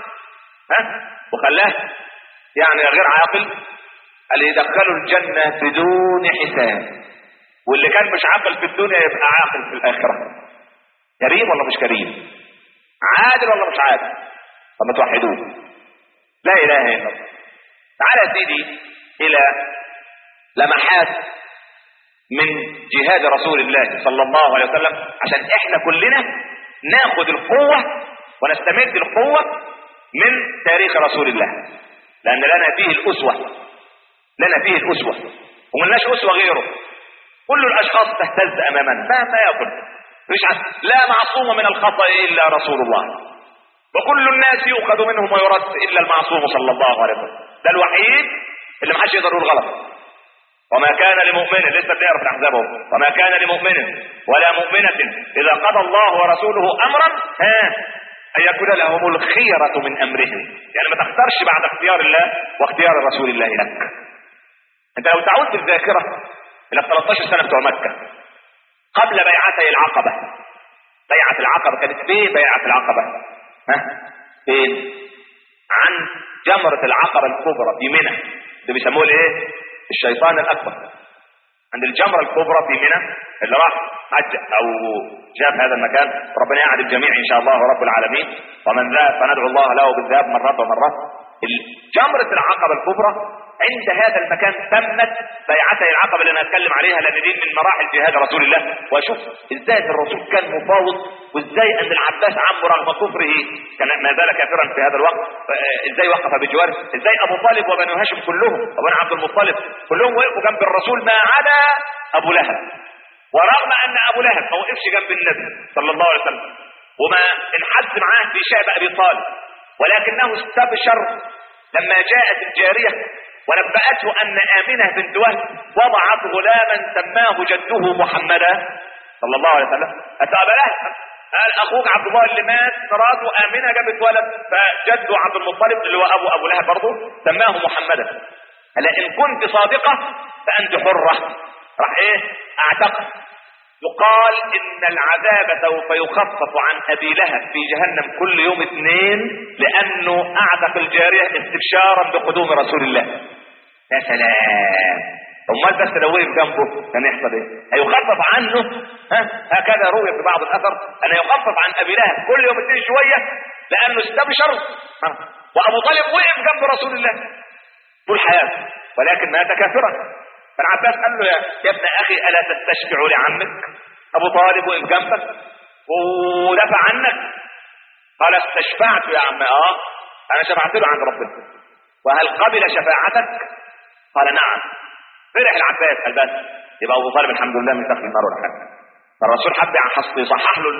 وخلاه يعني غير عاقل، قال يدخلوا الجنه بدون حساب. واللي كان مش عاقل في الدنيا يبقى عاقل في الاخره. كريم ولا مش كريم؟ عادل ولا مش عادل؟ طب ما توحدوه. لا اله الا الله. تعالى يا سيدي الى لمحات من جهاد رسول الله صلى الله عليه وسلم عشان احنا كلنا ناخد القوة ونستمد القوة من تاريخ رسول الله، لان لنا فيه الاسوة. لنا فيه الاسوة وملناش اسوة غيره. كل الاشخاص تهتز امامنا ما يقول لا معصوم من الخطأ الا رسول الله، وكل الناس يؤخذ منهم ويرد الا المعصوم صلى الله عليه وسلم. ده الوحيد اللي محدش يقدر يقول غلط. وما كان لمؤمن، لسه بنعرف الاحزاب، وما كان لمؤمن ولا مؤمنة اذا قضى الله ورسوله امرا ان يكون لهم الخيرة من امرهم. يعني ما تختارش بعد اختيار الله واختيار رسول الله لك. انت لو تعود بالذاكرة الى 13 سنة بتوع مكة قبل بيعتي العقبة. بيعة العقبة كانت فين؟ بيعة العقبة فين؟ عن جمرة العقبة الكبرى في منى، اللي بيسموه الايه؟ الشيطان الاكبر. عند الجمرة الكبرى في منى، اللي راح حج او جاب هذا المكان ربنا يعد الجميع ان شاء الله رب العالمين، ومن ذهب فندعو الله له بالذهاب مرات ومرات. جمرة العقبة الكبرى عند هذا المكان تمت بيعته العقبة اللي انا اتكلم عليها، لان دي من مراحل جهاد رسول الله. واشوف ازاي الرسول كان مفاوض، وازاي ان العباس عمه رغم كفره كان ما زال كافرا في هذا الوقت، ازاي وقف بجواره، ازاي ابو طالب وبنو هاشم كلهم وبنو عبد المطلب كلهم وقفوا جنب الرسول ما عدا ابو لهب. ورغم ان ابو لهب ما وقفش جنب النبي صلى الله عليه وسلم وما انحز معاه في شعب ابي طالب، ولكنه استبشر لما جاءت الجارية ونبأته ان آمنة بنت وهب وضعت غلاما سماه جده محمدا صلى الله عليه وسلم. اتى ابا لهب قال اخوك عبد الله اللي مات مراته آمنة جابت ولد، فجده عبد المطلب اللي هو ابو لهب برضه سماه محمدا. هلا ان كنت صادقة فانت حرة. راح ايه؟ اعتقد. يقال ان العذاب سوف يخفف عن ابي لهب في جهنم كل يوم 2 لانه اعتق الجارية استبشارا بقدوم رسول الله. يا سلام، امال بس لو وقف جنبه كان يحصل ايه؟ هيخفف عنه. هكذا روي في بعض الاثر ان يخفف عن ابي لهب كل يوم 2 شوية لانه استبشر. وابو طالب وقف جنب رسول الله طول حياته ولكن مات كافرا. فالعباس قال له يا ابن اخي الا تستشفع لعمك؟ ابو طالب وقف جنبك ودافع عنك. قال استشفعت يا عم. انا شفعت له عند ربنا. وهل قبل شفاعتك؟ قال نعم. فرح العباس. قال بس يبقى ابو طالب الحمد لله من دخل النار ولا حاجه. فالرسول حب يصحح له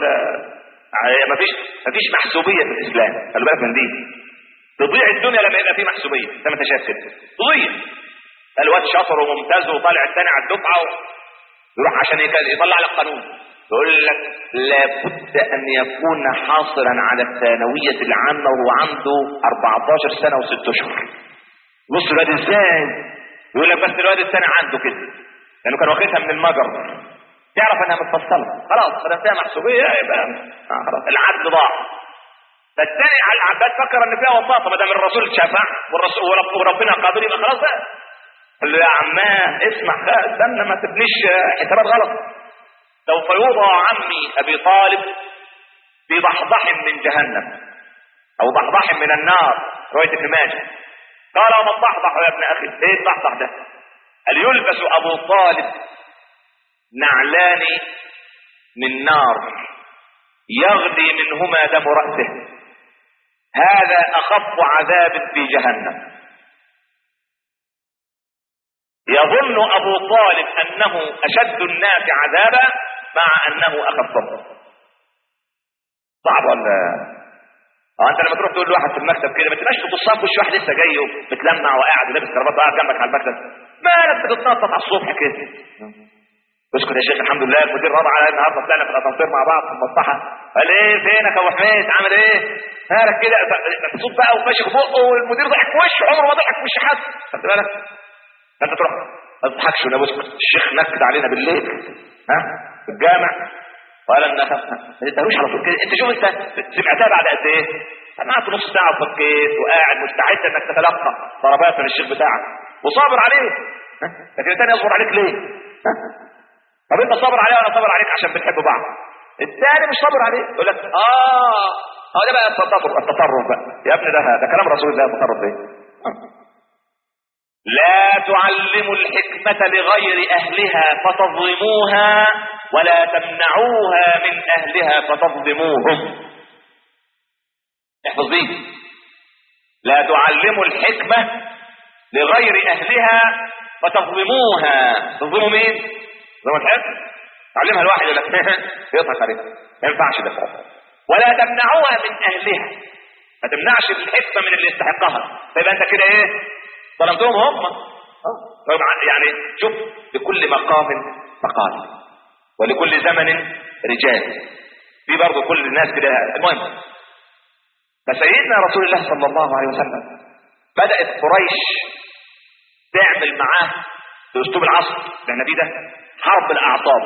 مفيش محسوبيه في الاسلام. خلي بالك من دي. تضيع الدنيا لما يبقى في محسوبيه زي ما انت شايف كده تضيع. الواد شاطر وممتاز وطالع الثاني على الدفعه يروح عشان يطلع لك قانون يقول لك لابد ان يكون حاصلا على الثانويه العامه وهو عنده 14 سنه و6 اشهر. بص الواد ازاي يقول لك بس الواد الثاني عنده كده لانه كان واخدها من المجر، تعرف انها متفصله خلاص ما دام فيها محسوبيه يبقى خلاص العدل ضاع. فالثاني على العباس فكر ان فيها وساطه ما دام الرسول شفع وربنا قادر يبقى خلاص بقى. قال له يا عماه اسمع استنى ما تبنيش حسابات غلط. سوف يوضع عمي ابي طالب في ضحضح من جهنم او ضحضح من النار روايه ابن ماجه. قال وما الضحضح يا ابن اخي؟ ايه الضحضح ده؟ قال يلبس ابو طالب نعلان من نار يغلي منهما دم راسه، هذا اخف عذاب في جهنم. يظن ابو طالب انه اشد الناس عذابا مع انه اخفهم. صعب ولا؟ انت لما تروح تقول لواحد في المكتب كده ما تبقاش تبص في وش واحد لسه جاي وبتلمع وقاعد ولابس كرافات وقاعد جنبك على المكتب، مالك بتتنطط على الصبح كده؟ اسكت يا شيخ الحمد لله المدير رضى عليا النهارده طلعنا في الاسانسير مع بعض في المصلحه. قال ايه فينك يا ابو حميد عامل ايه؟ مالك كده مبسوط بقى وماشي في بقه والمدير ضحك في وشه عمره ما ضحك في وش حد. خدت بالك؟ انت تروح ما تضحكش ولا اسكت الشيخ نكد علينا بالليل في الجامع وقال ان ما تدهوش على طول كده. انت شوف انت سمعتها بعد قد ايه؟ انا قعدت نص ساعه وفكيت وقاعد مستعد انك تتلقى ضربات من الشيخ بتاعك وصابر عليه. لكن الثاني يصبر عليك ليه؟ طب انت صابر عليه وانا صابر عليك عشان بنحب بعض. الثاني مش صابر عليه يقول لك ده بقى التطرف بقى يا ابني. ده كلام رسول الله. التطرف ده لا تعلموا الحكمة لغير أهلها فتظلموها ولا تمنعوها من أهلها فتظلموهم. احفظ دي. لا تعلموا الحكمة لغير أهلها فتظلموها. تظلموا مين؟ تظلموا الحكمة. تعلمها الواحد يقول لك يضحك عليك ما ينفعش ده. ولا تمنعوها من أهلها. ما تمنعش الحكمة من اللي يستحقها. فيبقى أنت كده إيه؟ ظلمتهم هم. يعني شوف لكل مقام مقال ولكل زمن رجال. في برضه كل الناس كده. المهم فسيدنا رسول الله صلى الله عليه وسلم بدأت قريش تعمل معاه بأسلوب العصر لأن دي ده حرب الأعصاب.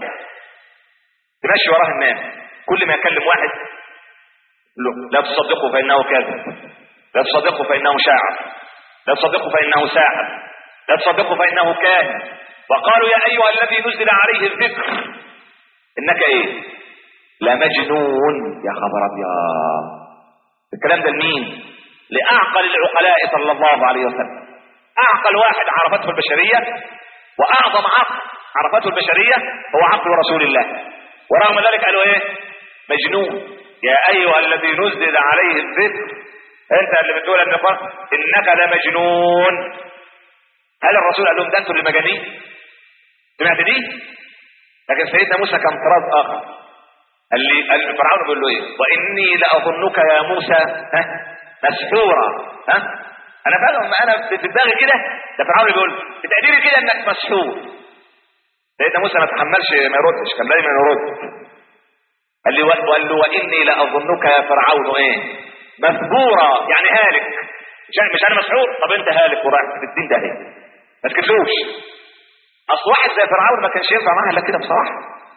تمشي وراه الناس كل ما يكلم واحد لا تصدقه فإنه كاذب، لا تصدقه فإنه شاعر، لا تصدقه فإنه ساحر، لا تصدقه فإنه كاهن، وقالوا يا ايها الذي نزل عليه الذكر انك ايه لمجنون. يا خبر ابيض، الكلام ده لمين؟ لاعقل العقلاء صلى الله عليه وسلم. اعقل واحد عرفته البشريه واعظم عقل عرفته البشريه هو عقل رسول الله، ورغم ذلك قالوا ايه؟ مجنون. يا ايها الذي نزل عليه الذكر، انت اللي بتقول انك لمجنون. هل الرسول قال لهم ده انتوا اللي مجانين؟ سمعت دي؟ لكن سيدنا موسى كان طراز اخر. اللي فرعون بيقول له ايه؟ واني لاظنك يا موسى مسحورا. انا فاهم، انا في دماغي كده، ده فرعون بيقول في تقديري كده انك مسحور. سيدنا موسى ما تحملش ما يردش، كان لازم يرد. قال له واني لاظنك يا فرعون ايه؟ مسحورا، يعني هالك. مش انا مسحور؟ طب انت هالك ورايح في الدين ده ايه؟ ما تكذبوش. اصل واحد زي فرعون ما كانش ينفع معاه الا كده بصراحه.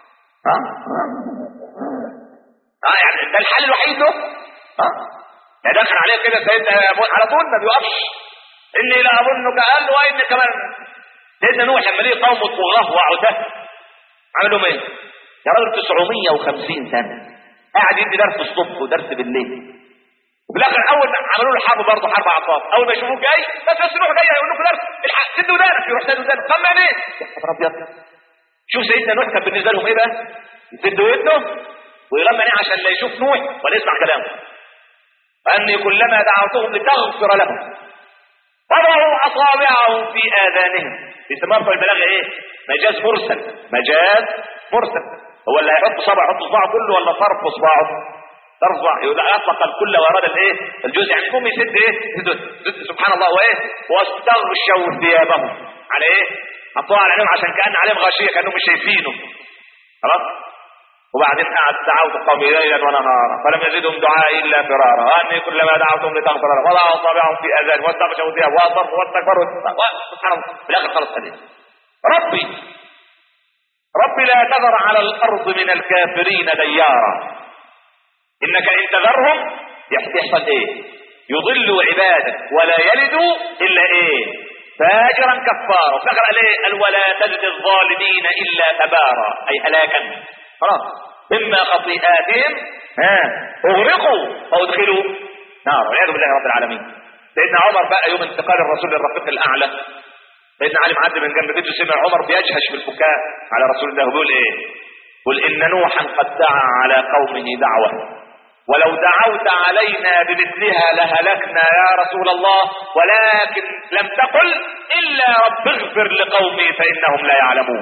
يعني ده الحل الوحيد له. يعني دخل عليه كده سيدنا على طول ما بيوقفش. اني لا اظنك، قال له وان كمان. سيدنا نوح لما ليه قومه طغاه وعتاه عمل لهم ايه؟ يا راجل 950 سنه قاعد يدي درس الصبح ودرس بالليل، وفي الاخر اول ما عملوا له حرب برضه حرب عطاف، اول ما يشوفوه جاي بس نوح جاي هيقول لكم درس الحق سد ودانك، يروح سد ودانك طمن ايه؟ يا خبر ابيض. شوف سيدنا نوح كان بالنسبه لهم ايه بقى؟ يسد ودنه ويغمى عينيه عشان لا يشوف نوح ولا يسمع كلامه. واني كلما دعوتهم لتغفر لهم وضعوا اصابعهم في اذانهم. بيسموها في البلاغه ايه؟ مجاز مرسل. مجاز مرسل. هو اللي هيحط صبع يحط صباعه كله ولا طرف صباعه؟ طرف صباعه. يقول اطلق الكل واراد الايه؟ الجزء. يعني المهم يسد ايه؟ سبحان الله. وايه؟ واستغشوا ثيابهم على ايه؟ حطوها على عينهم عشان كان عليهم غاشيه كانهم مش شايفينه. خلاص. وبعدين قعد دعوت قومي ليلا ونهارا فلم يزدهم دعائي الا فرارا واني كلما دعوتهم لتغفر لهم وضعوا اصابعهم في اذان واستغشوا ثيابهم واصروا واستكبروا. سبحان الله. في الاخر خلص حديث. ربي لا تذر على الارض من الكافرين ديارا انك ان تذرهم يحصل ايه؟ يضلوا عبادك ولا يلدوا الا ايه؟ فاجرا كفارا. وفي الاخر قال ايه؟ قال ولا تجد الظالمين الا تبارا، اي هلاكا. خلاص. مما خطيئاتهم اغرقوا وادخلوا نار والعياذ بالله رب العالمين. سيدنا عمر بقى يوم انتقال الرسول للرفيق الاعلى، سيدنا علي معدي من جنب بيته سمع عمر بيجهش بالبكاء على رسول الله وبيقول ايه؟ قل ان نوحا قد دعا على قومه دعوه ولو دعوت علينا بمثلها لهلكنا يا رسول الله ولكن لم تقل الا رب اغفر لقومي فانهم لا يعلمون.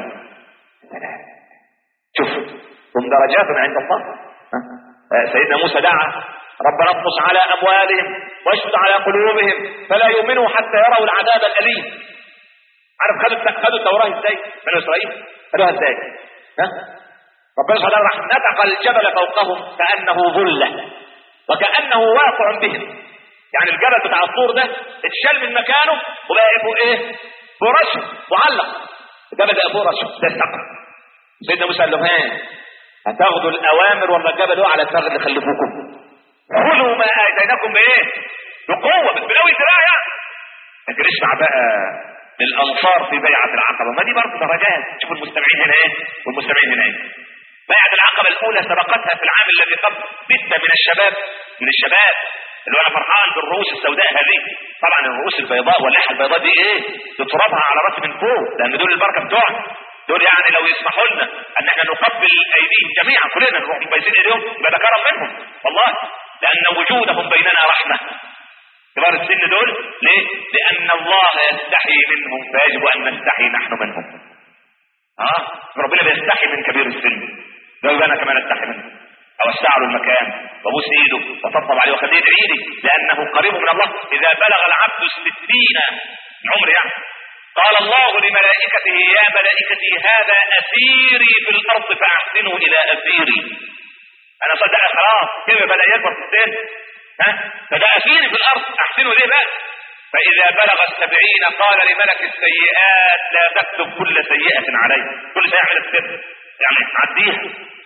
شوف هم درجات عند الله. سيدنا موسى دعا ربنا اطمس على اموالهم واشدد على قلوبهم فلا يؤمنوا حتى يروا العذاب الاليم. عارف خدوا التوراه ازاي؟ بنو اسرائيل خدوها ازاي؟ ربنا سبحانه راح نتق الجبل فوقهم كانه ظله وكانه واقع بهم. يعني الجبل بتاع الطور ده اتشال من مكانه وبقى فوق ايه؟ فرشه معلق. الجبل بقى فرشه ده السقف. سيدنا موسى قال لهم هتاخدوا الاوامر ولا الجبل على دماغ اللي خلفوكم؟ خذوا ما اتيناكم بايه؟ بقوه بالقوي الدراع يعني. لكن اسمع بقى للانصار في بيعه العقبه، ما دي برضه درجات. شوف المستمعين هنا ايه والمستمعين هنا ايه. بيعه العقبه الاولى سبقتها في العام الذي قبل 6 من الشباب اللي انا فرحان بالرؤوس السوداء هذه. طبعا الرؤوس البيضاء واللحى البيضاء دي ايه؟ تتربها على راسي من فوق لان دول البركه بتوعنا. دول يعني لو يسمحوا لنا ان احنا نقبل ايديهم جميعا كلنا نروح مبيزين ايديهم يبقى ده كرم منهم والله، لان وجودهم بيننا رحمه. كبار السن دول ليه؟ لان الله يستحي منهم فيجب ان نستحي نحن منهم. ربنا بيستحي من كبير السن، لو انا كمان استحي منه اوسع له المكان وابوس ايده واطبطب عليه واخليه يدعي لي لانه قريب من الله. اذا بلغ العبد 60 عمر يعني قال الله لملائكته يا ملائكتي هذا اسيري في الارض فاحسنوا الى اسيري. انا صدق خلاص كده بدا يكبر في السن فده اسيري في الارض احسنوا ليه بقى. فاذا بلغ 70 قال لملك السيئات لا تكتب كل سيئة عليه، كل سيئة يعمل السر يعني عديها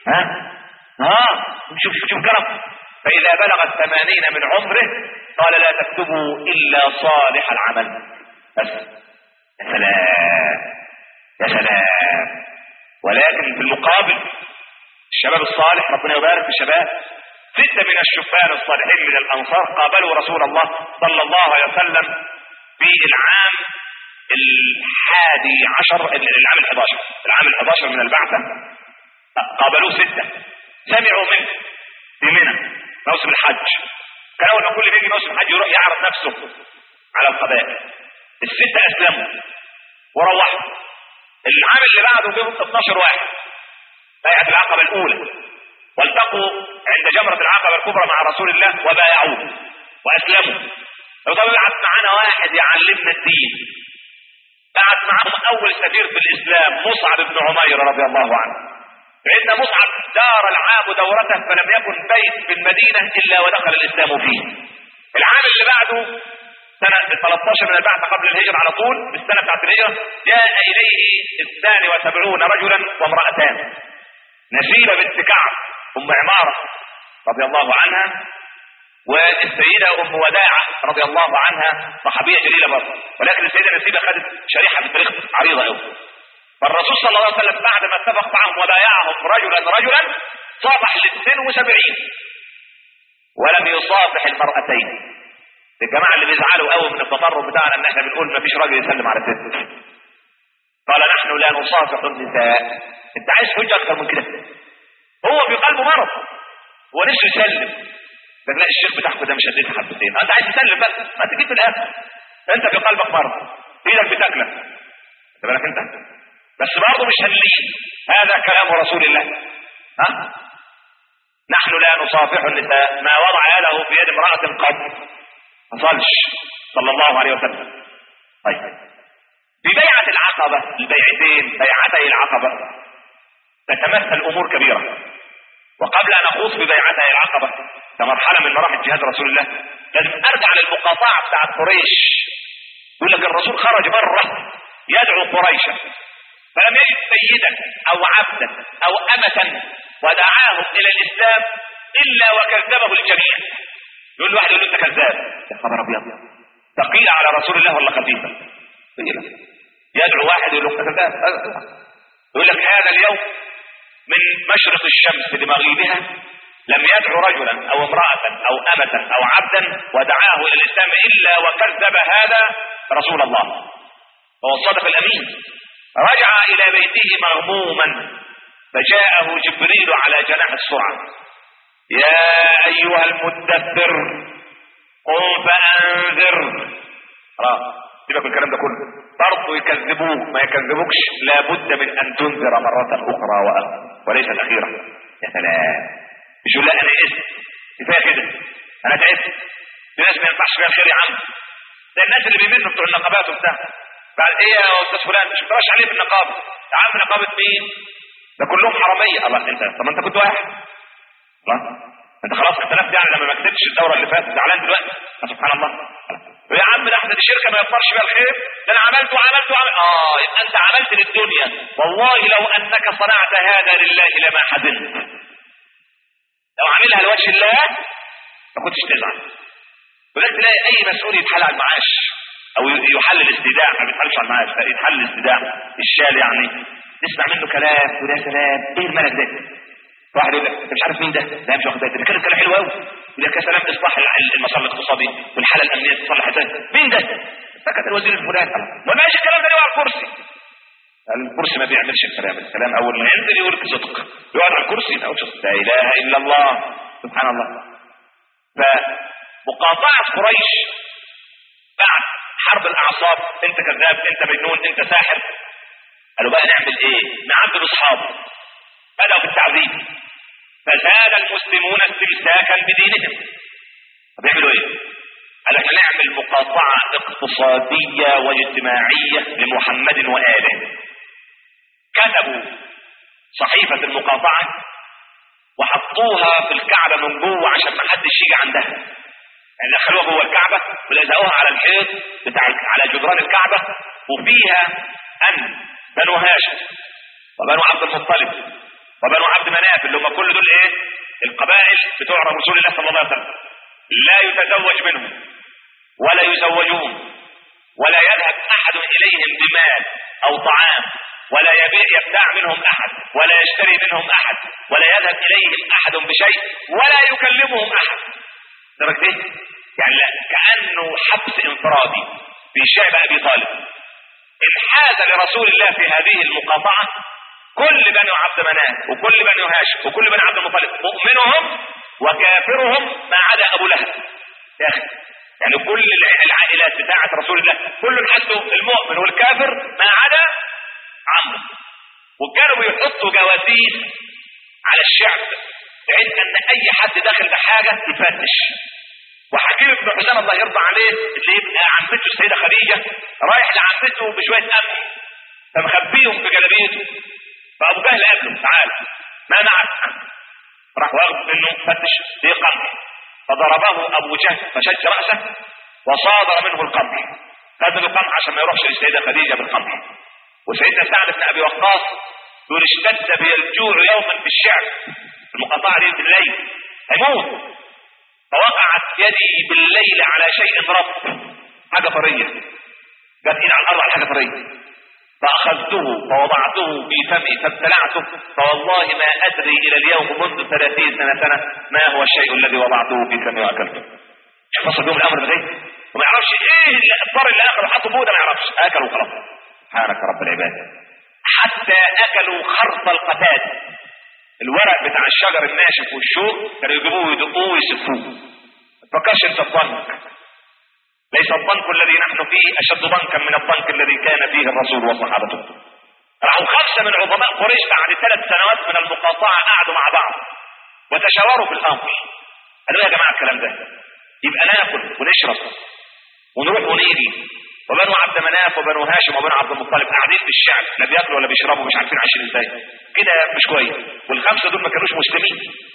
شوف كرم. فاذا بلغ 80 من عمره قال لا تكتبوا الا صالح العمل بس. يا سلام. ولكن في المقابل الشباب الصالح، ربنا يبارك في الشباب، 6 من الشبان الصالحين من الأنصار قابلوا رسول الله صلى الله عليه وسلم في العام 11، العام 11 من البعثة. قابلوه 6 سمعوا منه في منى موسم الحج. كان أول ما كل بيجي موسم الحج يروح يعرض نفسه على القبائل. ال6 أسلموا وروحوا. العام اللي بعده جابوا 12 واحد بيعة العقبة الأولى، والتقوا عند جمرة العقبة الكبرى مع رسول الله وبايعوه وأسلموا. لو طب بعت معانا واحد يعلمنا الدين. بعت معهم أول سفير في الإسلام مصعب بن عمير رضي الله عنه. فإن مصعب دار العام دورته فلم يكن بيت في المدينة إلا ودخل الإسلام فيه. العام اللي بعده سنة 13 من البعث قبل الهجرة على طول، بالسنة بتاعت الهجرة، جاء إليه 72 رجلا وامرأتان. نسيبة بنت كعب أم عمارة رضي الله عنها، والسيدة أم وداعة رضي الله عنها صحابية جليلة برضه، ولكن السيدة نسيبة خدت شريحة في التاريخ عريضة قوي. فالرسول صلى الله عليه وسلم بعد ما اتفق معهم وبايعهم رجلا صافح ال 72 ولم يصافح المرأتين. الجماعة اللي بيزعلوا قوي من التطرف بتاعنا ان احنا بنقول ما فيش راجل يسلم على ست. قال نحن لا نصافح النساء. انت عايز حجة اكتر من كده؟ هو في قلبه مرض، هو نفسه يسلم، لكن لا الشيخ بتاعك ده مش هديك حبتين، انت عايز تسلم بس ما تجيب في الاخر. انت في قلبك مرض، ايدك بتاكلك، خد بالك انت، بس برضه مش هنلين. هذا كلام رسول الله. نحن لا نصافح النساء. ما وضع يده في يد امرأة قط حصلش صلى الله عليه وسلم. طيب في بيعة العقبة، البيعتين بيعتي العقبة تتمثل امور كبيرة. وقبل ان اخوض في بيعتي العقبة كمرحلة من مراحل جهاد رسول الله لازم ارجع للمقاطعة بتاعت قريش. يقول لك الرسول خرج مرة يدعو قريشا فلم يجد سيدا او عبدا او امة ودعاهم الى الاسلام الا وكذبه الجميع. يقول واحد يقول له انت كذاب، يا خبر ابيض، ثقيلة على رسول الله ولا خفيفة؟ ثقيلة. يدعو واحد يقول له انت كذاب، يقول لك هذا اليوم من مشرق الشمس لمغيبها لم يدعو رجلا او امرأة او امة او عبدا ودعاه الى الاسلام الا وكذب هذا رسول الله. وهو الصادق الامين. رجع الى بيته مغموما فجاءه جبريل على جناح السرعة: يا ايها المدثر قم فانذر. سيبك الكلام ده كله، برضه يكذبوك ما يكذبوكش لابد من ان تنذر مرة اخرى وليس الاخيرة. يا سلام، مش يقول لا انا اسم كفايه كده انا تعبت، في ناس ما ينفعش فيها الخير يا عم. ده الناس اللي بيمنوا بتوع النقابات وبتاع، بعد ايه يا استاذ فلان مش بتراش عليه في النقابه؟ يا عم نقابه مين؟ ده كلهم حراميه. الله، انت طب انت كنت واحد، الله انت خلاص اختلفت يعني لما ما كتبتش الدوره اللي فاتت، زعلان دلوقتي؟ سبحان الله. يا عم ده احنا دي شركه ما يفطرش فيها الخير، ده انا عملت وعملت وعملت. يبقى انت عملت للدنيا. والله لو انك صنعت هذا لله لما حزنت. لو عاملها لوجه الله ما كنتش تزعل. ولكن تلاقي اي مسؤول يتحل على المعاش او يحل الاستيداع، ما بيتحلش على المعاش، يتحل الاستيداع الشال يعني، نسمع منه كلام وده سلام. ايه الملك ده؟ واحد يقول لك انت مش عارف مين ده؟ لا مش واخد بالك، ده كلام حلو قوي. يقول لك يا سلام اصلاح المسار الاقتصادي والحاله الامنيه تصلح ازاي؟ مين ده؟ سكت الوزير الفلاني. ما ماشي الكلام ده ليه على الكرسي؟ الكرسي ما بيعملش الكلام اول ما ينزل يقول صدق، يقعد على الكرسي يقول لا اله الا الله. سبحان الله. فمقاطعة قريش بعد حرب الاعصاب، انت كذاب، انت مجنون، انت ساحر، قالوا بقى نعمل ايه؟ نعذب اصحابه. بدأوا بالتعذيب فزاد المسلمون استمساكا بدينهم. طب يعملوا ايه؟ قال لك نعمل مقاطعة اقتصادية واجتماعية لمحمد وآله. كتبوا صحيفة المقاطعة وحطوها في الكعبة من جوه عشان ما حدش يجي عندها، يعني دخلوها جوه الكعبة ولزقوها على الحيط على جدران الكعبة، وفيها أن بنو هاشم وبنو عبد المطلب وبنو عبد مناف اللي هم كل دول ايه؟ القبائل بتوع رسول الله صلى الله عليه وسلم، لا يتزوج منهم ولا يزوجون ولا يذهب احد اليهم بمال او طعام ولا يبتاع منهم احد، ولا يشتري منهم احد، ولا يذهب اليهم احد بشيء، ولا يكلمهم احد. درجة ايه؟ يعني لا، كأنه حبس انفرادي في شعب ابي طالب. انحاز لرسول الله في هذه المقاطعة كل بني عبد مناف وكل بني هاشم وكل بني عبد المطلب، مؤمنهم وكافرهم ما عدا ابو لهب. يا اخي يعني كل العائلات بتاعت رسول الله كل حسوا المؤمن والكافر ما عدا عمرو. وكانوا بيحطوا جواسيس على الشعب بحيث ان اي حد داخل بحاجه يفتش. وحكيم بن حسين الله يرضى عليه اللي يبقى عمته السيده خديجه رايح لعمته بشويه قمح فمخبيهم في جلابيته، فابو جهل قال له تعال ما معك؟ راح واخد منه فتش ليه قمح، فضربه ابو جهل فشج راسه وصادر منه القمح. خد القمح عشان ما يروحش للسيده خديجه بالقمح. وسيدنا سعد بن ابي وقاص يقول اشتد بي الجوع يوما في الشعب، المقاطعه دي بالليل هيموت، فوقعت يدي بالليل على شيء رب، حاجه طريه، جت ايدي على الارض على حاجه طريه، فاخذته فوضعته في فمي فابتلعته، فوالله ما ادري الى اليوم منذ 30 سنه ما هو الشيء الذي وضعته في فمي واكلته. شوف وصل بهم الامر لغايه وما يعرفش ايه الضر اللي اخذه حطه بوده، ما يعرفش، اكلوا خلاص. سبحانك رب العباد. حتى اكلوا خرط القتاد، الورق بتاع الشجر الناشف والشوك كانوا يجيبوه ويدقوه ويسفوه. ما تفكرش انت الضنك، ليس الضنك الذي نحن فيه اشد ضنكا من الضنك الذي كان فيه الرسول وصحابته. راحوا 5 من عظماء قريش بعد 3 سنوات من المقاطعه قعدوا مع بعض وتشاوروا في الامر. قالوا يا جماعه الكلام ده يبقى ناكل ونشرب ونروح ونيجي، وبنو عبد مناف وبنو هاشم وبنو عبد المطلب قاعدين في الشعب لا بياكلوا ولا بيشربوا، مش عارفين عايشين ازاي كده، مش كويس. وال5 دول ما كانوش مسلمين.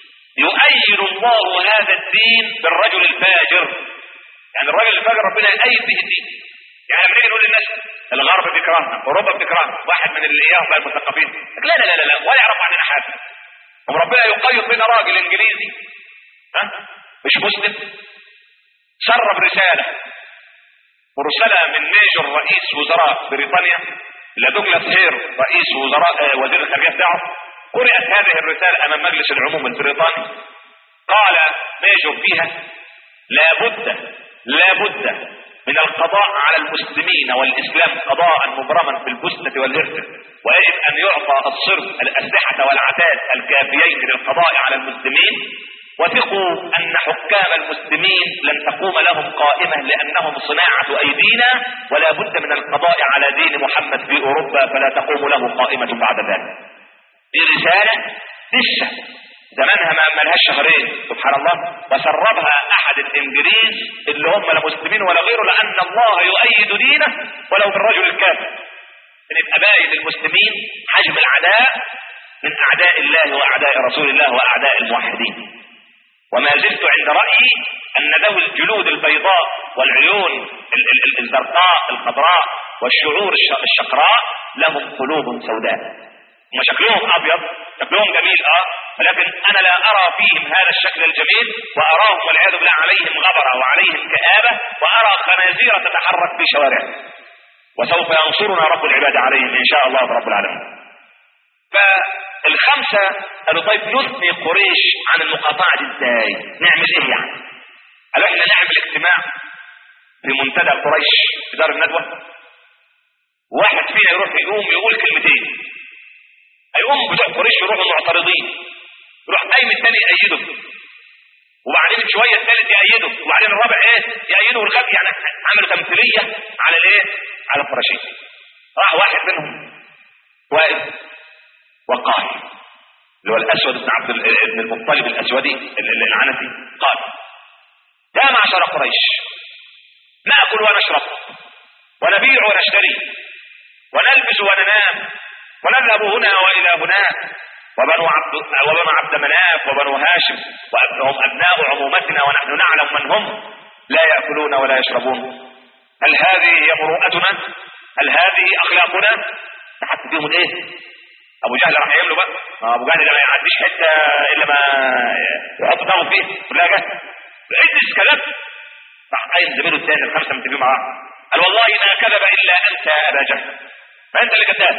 يؤيد الله هذا الدين بالرجل الفاجر، يعني الراجل الفاجر ربنا يؤيد به الدين. يعني لما نيجي نقول للناس الغرب بيكرهنا، اوروبا بتكرهنا، واحد من اللي اياهم بقى المثقفين لا لا لا لا ولا يعرف عننا حاجه، وربنا يقيد بنا راجل انجليزي مش مسلم سرب رساله مرسله من ميجر رئيس وزراء بريطانيا الى دوغلاس هير رئيس وزراء وزير الخارجيه بتاعه. قرأت هذه الرساله امام مجلس العموم البريطاني. قال ميجر فيها لا بد من القضاء على المسلمين والاسلام قضاء مبرما في البوسنه والهرسك، ويجب ان يعطى الصرف الاسلحه والعتاد الكافيين للقضاء على المسلمين. وثقوا ان حكام المسلمين لن تقوم لهم قائمه لانهم صناعه ايدينا، ولا بد من القضاء على دين محمد في اوروبا فلا تقوم له قائمه بعد ذلك. دي رساله لسه زمانها ما ملهاش شهرين سبحان الله، وسربها احد الانجليز اللي هم لا مسلمين ولا غيره، لان الله يؤيد دينه ولو بالرجل الكافر. يبقى باين للمسلمين حجم العداء من اعداء الله واعداء رسول الله واعداء الموحدين. وما زلت عند رأيي ان ذوي الجلود البيضاء والعيون الزرقاء الخضراء والشعور الشقراء لهم قلوب سوداء. هم شكلهم ابيض، شكلهم جميل ولكن انا لا ارى فيهم هذا الشكل الجميل، واراهم والعياذ بالله عليهم غبرة وعليهم كآبة، وارى خنازير تتحرك في شوارعهم. وسوف ينصرنا رب العباد عليهم ان شاء الله رب العالمين. فال5 قالوا طيب نثني قريش عن المقاطعة دي ازاي؟ نعمل ايه يعني؟ قالوا احنا نعمل اجتماع في منتدى قريش في دار الندوة، واحد فينا يروح يقول كلمتين، هيقوم بتوع قريش يروحوا معترضين، يروح قايم الثاني يأيده، وبعدين شوية الثالث يأيده، وبعدين الرابع يأيده، والخامس يعني عملوا تمثيلية على على القرشين. راح واحد منهم واقف وقال اللي هو الاسود بن عبد المطلب الاسودي العنسي، قال يا معشر قريش ناكل ونشرب ونبيع ونشتري ونلبس وننام ونذهب هنا والى هناك، وبنو عبد مناف وبنو هاشم وهم ابناء عمومتنا ونحن نعلم من هم لا ياكلون ولا يشربون. هل هذه هي مروءتنا؟ هل هذه اخلاقنا؟ حتى فيهم ابو جهل راح يعمله بقى، ابو جهل ده ما يعديش حته الا ما يحط دماغه فيه كلها جهل. عدس كلام. راح قايم زميله الثاني ال5 متفقين معاه، قال والله ما كذب الا انت يا ابا جهل، فانت اللي كذاب.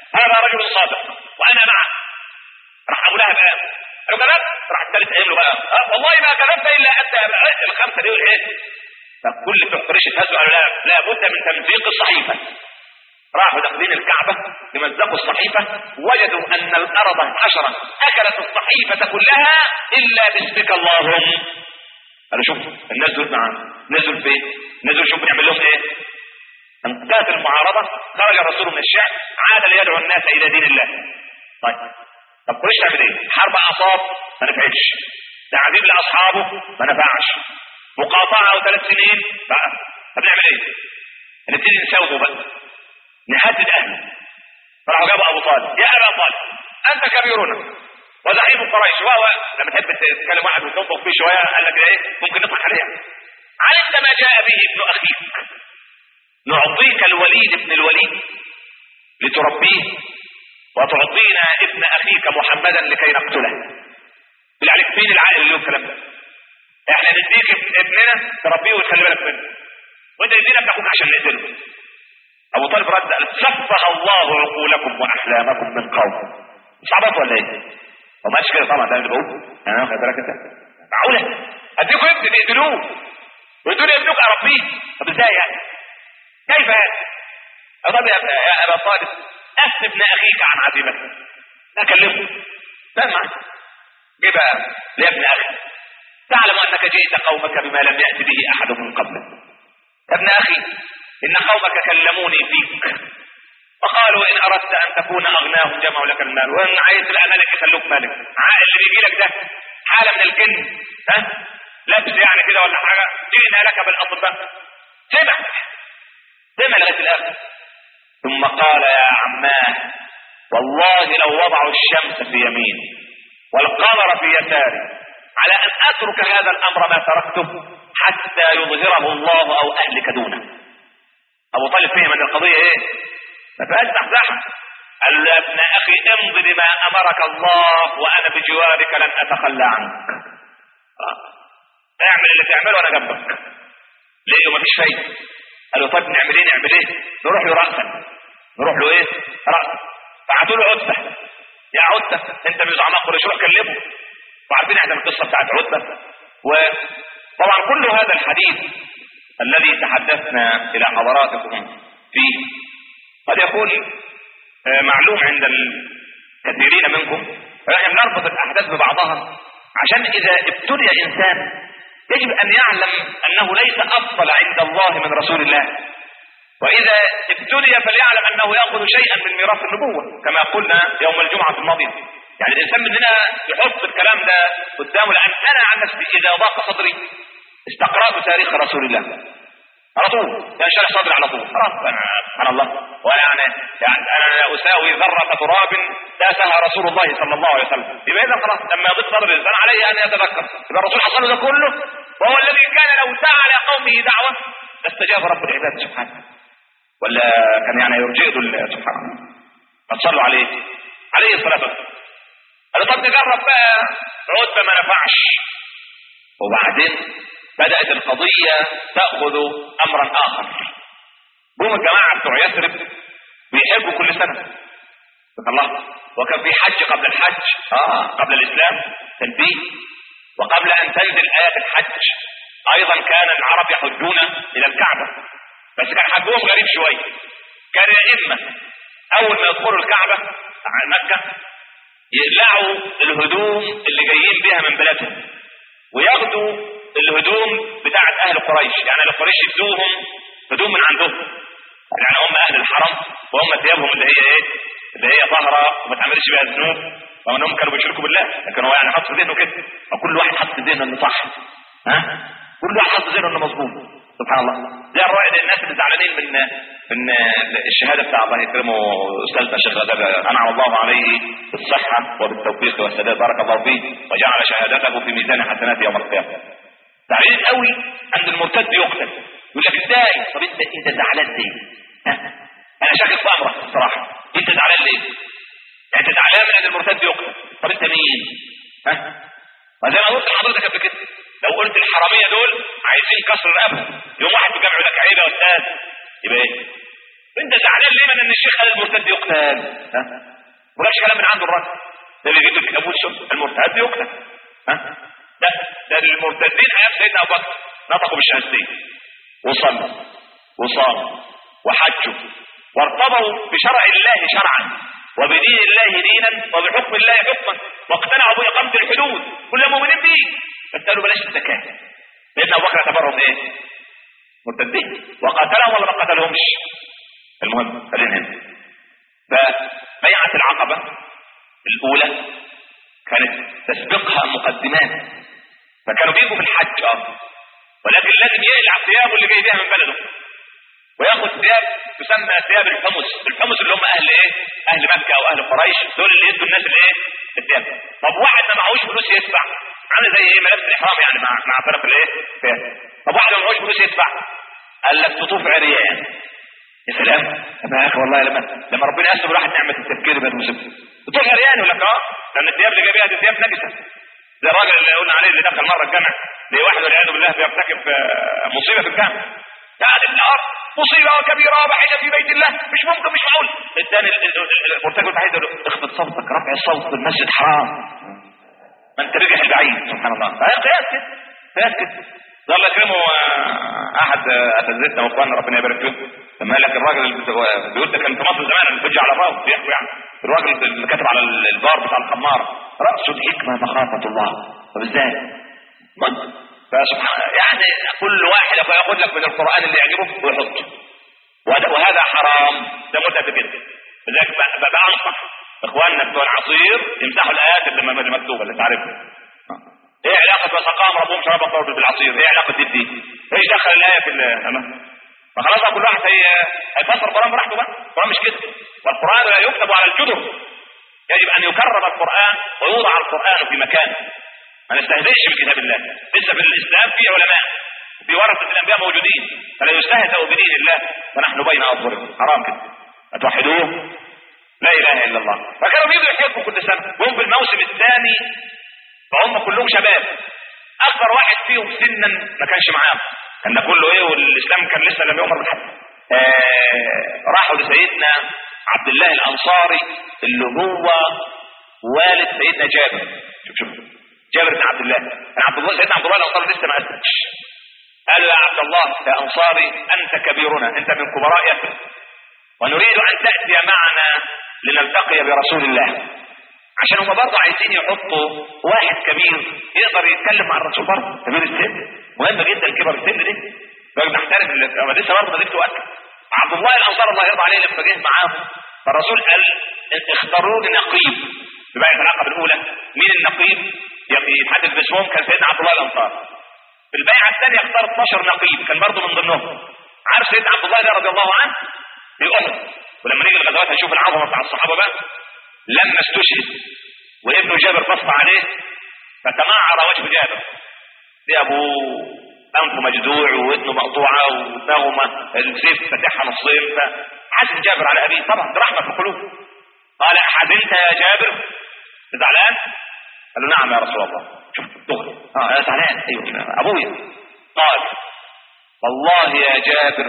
هذا رجل صادق وانا معه. راح ابو لهب قال له كذبت، راح الثالث قال له بقى والله ما كذبت الا انت الخمسه دي والايه. فكل بتوع قريش اتهزوا قالوا لا بد من تمزيق الصحيفه. راحوا داخلين الكعبه يمزقوا الصحيفه، وجدوا ان الارض الحشره اكلت الصحيفه كلها الا باسمك اللهم. قالوا شوف الناس دول معانا، نزلوا فين؟ نزلوا شوف نعمل لهم ايه؟ انتهت المعارضه، خرج الرسول من الشعب، عاد ليدعو الناس الى دين الله. طب قريش تعمل ايه؟ حرب اعصاب ما نفعتش، تعذيب لاصحابه ما نفعش، مقاطعه او 3 سنين بقى. طب نعمل ايه؟ نبتدي نساومه بقى، نهدد اهله. فراحوا جابوا ابو طالب، يا ابا طالب انت كبيرنا وزعيم قريش، وهو لما تحب تتكلم واحد وتنطق فيه شويه قال لك ايه ممكن نضحك عليها. علمت ما جاء به ابن اخيك، نعطيك الوليد ابن الوليد لتربيه وتعطينا ابن اخيك محمدا لكي نقتله. بالله عليك مين العاقل اللي له الكلام ده؟ احنا نديك ابننا تربيه وتخلي بالك منه، وانت تدينا ابن اخوك عشان نقتله. ابو طالب رد قال سفه الله عقولكم واحلامكم من قوم. مش عبط ولا ايه؟ هو ما قالش كده طبعا، ده اللي بقول انا واخد بالك انت؟ معقوله اديكم ابن تقتلوه وتقولوا ابنك اربيه؟ طب ازاي يعني؟ كيف هذا؟ طب يا ابا طالب اثن ابن اخيك عن عزيمتك، اكلمه سمع جه بقى يا ابن اخي تعلم انك جئت قومك بما لم يأت به احد من قبلك. يا ابن اخي ان قومك كلموني فيك وقالوا ان اردت ان تكون اغناهم جمعوا لك المال، وان عايز تبقى ملك يخلوك ملك. اللي بيجي لك ده حاله من الجن، لبس يعني كده ولا حاجه. جئنا لك بالاطباء. سمع لغايه الاخر. ثم قال يا عماه والله لو وضعوا الشمس في يميني والقمر في يساري على ان اترك هذا الامر ما تركته حتى يظهره الله او اهلك دونه. ابو طالب فهم ان القضيه ايه؟ ما فيهاش تحزحها. قال له يا ابن اخي امض بما امرك الله وانا بجوارك لن اتخلى عنك. اعمل اللي تعمله وانا جنبك. ليه مفيش فايده. قال له طيب نعمل ايه؟ نروح له راسا. نروح له ايه؟ راسا. بعتوا له عتبه. يا عتبه انت من زعماء قريش، روح كلمه. وعارفين احنا القصه بتاعت عتبه. وطبعا كل هذا الحديث الذي تحدثنا الى حضراتكم فيه قد يكون معلوم عند الكثيرين منكم، ولكن نربط الاحداث ببعضها عشان اذا ابتلي انسان يجب ان يعلم انه ليس افضل عند الله من رسول الله، واذا ابتلي فليعلم انه ياخذ شيئا من ميراث النبوه كما قلنا يوم الجمعه الماضيه. يعني الانسان مننا يحط الكلام ده قدامه، لان انا عن نفسي اذا ضاق صدري استقرأت تاريخ رسول الله على طول، ينشرح صدري على طول. خلاص انا سبحان الله ولا يعني انا اساوي ذره تراب داسها رسول الله صلى الله عليه وسلم. يبقى اذا خلاص لما يضيق صدر الانسان عليه ان يتذكر يبقى الرسول حصل له ده كله، وهو الذي كان لو دعا على قومه دعوه لاستجاب رب العباد سبحانه، ولا كان يعني يرجئ سبحانه. فصلوا عليه الصلاه والسلام. قالوا طب نجرب بقى عتبه ما نفعش. وبعدين بدأت القضية تأخذ أمرا آخر. قوم الجماعة بتوع يثرب بيحبوا كل سنة سبحان الله. وكان في حج قبل الحج قبل الإسلام تنبيه، وقبل أن تنزل آيات الحج أيضا كان العرب يحجون إلى الكعبة، بس كان حجهم غريب شوية. كان الأئمة أول ما يدخلوا الكعبة عن مكة يقلعوا الهدوم اللي جايين بها من بلادهم وياخدوا الهدوم بتاعت اهل قريش. يعني اهل قريش يدوهم هدوم من عندهم، يعني هم اهل الحرم وهم ثيابهم اللي هي ايه؟ اللي هي طاهره وما تعملش بها ذنوب، وانهم كانوا بيشركوا بالله. لكن هو يعني حط في ذهنه كده، وكل واحد حط في ذهنه انه صح، كل واحد حط في ذهنه انه مظبوط سبحان الله. زي الرائد الناس اللي زعلانين من الشهاده بتاع الله يكرمه استاذنا الشيخ غزال، انعم الله عليه بالصحه وبالتوفيق والسداد بارك الله فيه، وجعل شهادته في ميزان حسنات يوم القيامه. زعلانين قوي ان المرتد يقتل. يقول لك ازاي؟ طب انت زعلان ليه؟ انا شاكك في امرك الصراحه. انت زعلان ليه؟ انت زعلان من ان المرتد يقتل. طب انت مين؟ ما زي ما قلت لحضرتك قبل كده، لو قلت الحراميه دول عايزين كسر رقبهم، يوم واحد بيجمع لك عيبه يا استاذ، يبقى ايه؟ انت زعلان ليه من ان الشيخ قال المرتد يقتل؟ ما قالش كلام من عنده الراجل ده اللي جبته الكتاب والسنه، المرتد يقتل. ده المرتدين ايام سيدنا ابو بكر نطقوا بالشهادتين وصلوا وصاموا وحجوا وارتضوا بشرع الله شرعا وبدين الله دينا وبحكم الله حكما واقتنعوا باقامه الحدود، كل مؤمنين به، بس قالوا بلاش الزكاه. سيدنا ابو بكر اعتبرهم ايه؟ مرتدين، وقاتلهم ولا ما قتلهمش؟ المهم خلينا هنا. فبيعه العقبه الاولى كانت تسبقها مقدمات، فكانوا بيجوا في الحج ولكن لازم يقلع ثيابه اللي جاي بيها من بلده وياخد ثياب تسمى ثياب الحمص اللي هم اهل ايه؟ اهل مكه او اهل قريش، دول اللي يدوا الناس الايه؟ الثياب. طب واحد ما معهوش فلوس يدفع، عامل زي ايه؟ ملابس الاحرام يعني مع فرق الايه؟ طب واحد ما معهوش فلوس يدفع، قال لك تطوف عريان. يا سلام، يا اخي والله لما ربنا يسلم الواحد نعمه التفكير بقت مصيبه. تطوف عريان يقول لك لان الثياب اللي جايبها دي ثياب نجسه، زي الراجل اللي قلنا عليه اللي دخل مره الجامع لواحد والعياذ بالله بيرتكب مصيبه في الجامع، قاعد النهار مصيبه كبيره وبحث في بيت الله، مش ممكن، مش معقول. الثاني المرتكب الوحيد يقول له اخفض صوتك، رفع الصوت في المسجد حرام، ما انت رجع البعيد. سبحان الله، قياس كده. الله يكرمه احد اساتذتنا واخواننا ربنا يبارك فيهم، لما قال لك الراجل اللي بيقول ده كان في مصر زمان اللي بيجي على الراس بيحكوا يعني الراجل اللي كاتب على البار بتاع الخمار راسه الحكمه مخافه الله. طب ازاي؟ فسبحان يعني كل واحد ياخذ لك من القران اللي يعجبه ويحطه، وهذا حرام، ده متعب جدا. لذلك بنصح اخواننا بتوع العصير يمسحوا الايات اللي مكتوبه اللي تعرفها. ايه علاقه وسقاهم ربهم شرابا طهورا بالعصير؟ ايه علاقه دي؟ ايش دخل الايه في ما خلاص كل واحد هيفسر القران براحته بقى. القران مش كده، والقران لا يكتب على الجدر، يجب ان يكرر القران ويوضع القران في مكانه، ما نستهزئش بكتاب الله. لسه في الاسلام في علماء في ورثه الانبياء موجودين، فلا يستهزأ بدين الله ونحن بين اظهرهم. حرام كده، اتوحدوه لا اله الا الله. فكانوا بيجوا يحجوا كل سنه، وهم في الموسم الثاني فهم كلهم شباب، اكبر واحد فيهم سنا ما كانش معاهم، كان ده كله ايه والاسلام كان لسه لم يؤمر بحد. راحوا لسيدنا عبد الله الانصاري اللي هو والد سيدنا جابر. شوف جابر بن عبد الله، سيدنا عبد الله الانصاري لسه ما اسلمش. قالوا يا عبد الله يا انصاري انت كبيرنا، انت من كبراء يثرب، ونريد ان تاتي معنا لنلتقي برسول الله، عشان هم برضه عايزين يحطوا واحد كبير يقدر يتكلم مع الرسول، برضه كبير السن مهم جدا، كبر السن دي لازم نحترم لسه برضه ما وقت. عبد الله الانصاري الله يرضى عليه لما جه معاهم فالرسول قال اختاروا لي نقيب في بيعة العقبة الاولى. مين النقيب؟ يتحدث باسمهم كان سيدنا عبد الله الانصاري. في البيعة الثانية اختار 12 نقيب كان برضه من ضمنهم. عارف سيدنا عبد الله ده رضي الله عنه في احد، ولما نيجي الغزوات هنشوف العظمه بتاع الصحابه بقى، لما استشهد وابنه جابر بص عليه فتمعر وجه جابر، في ابوه انفه مجذوع وودنه مقطوعه ودماغه السيف فاتحها نصين، فحزن جابر على ابيه طبعا برحمه في القلوب. قال حزنت يا جابر؟ زعلان؟ قال له نعم يا رسول الله. شوف دغري انا زعلان. ايوه ابويا. قال والله يا جابر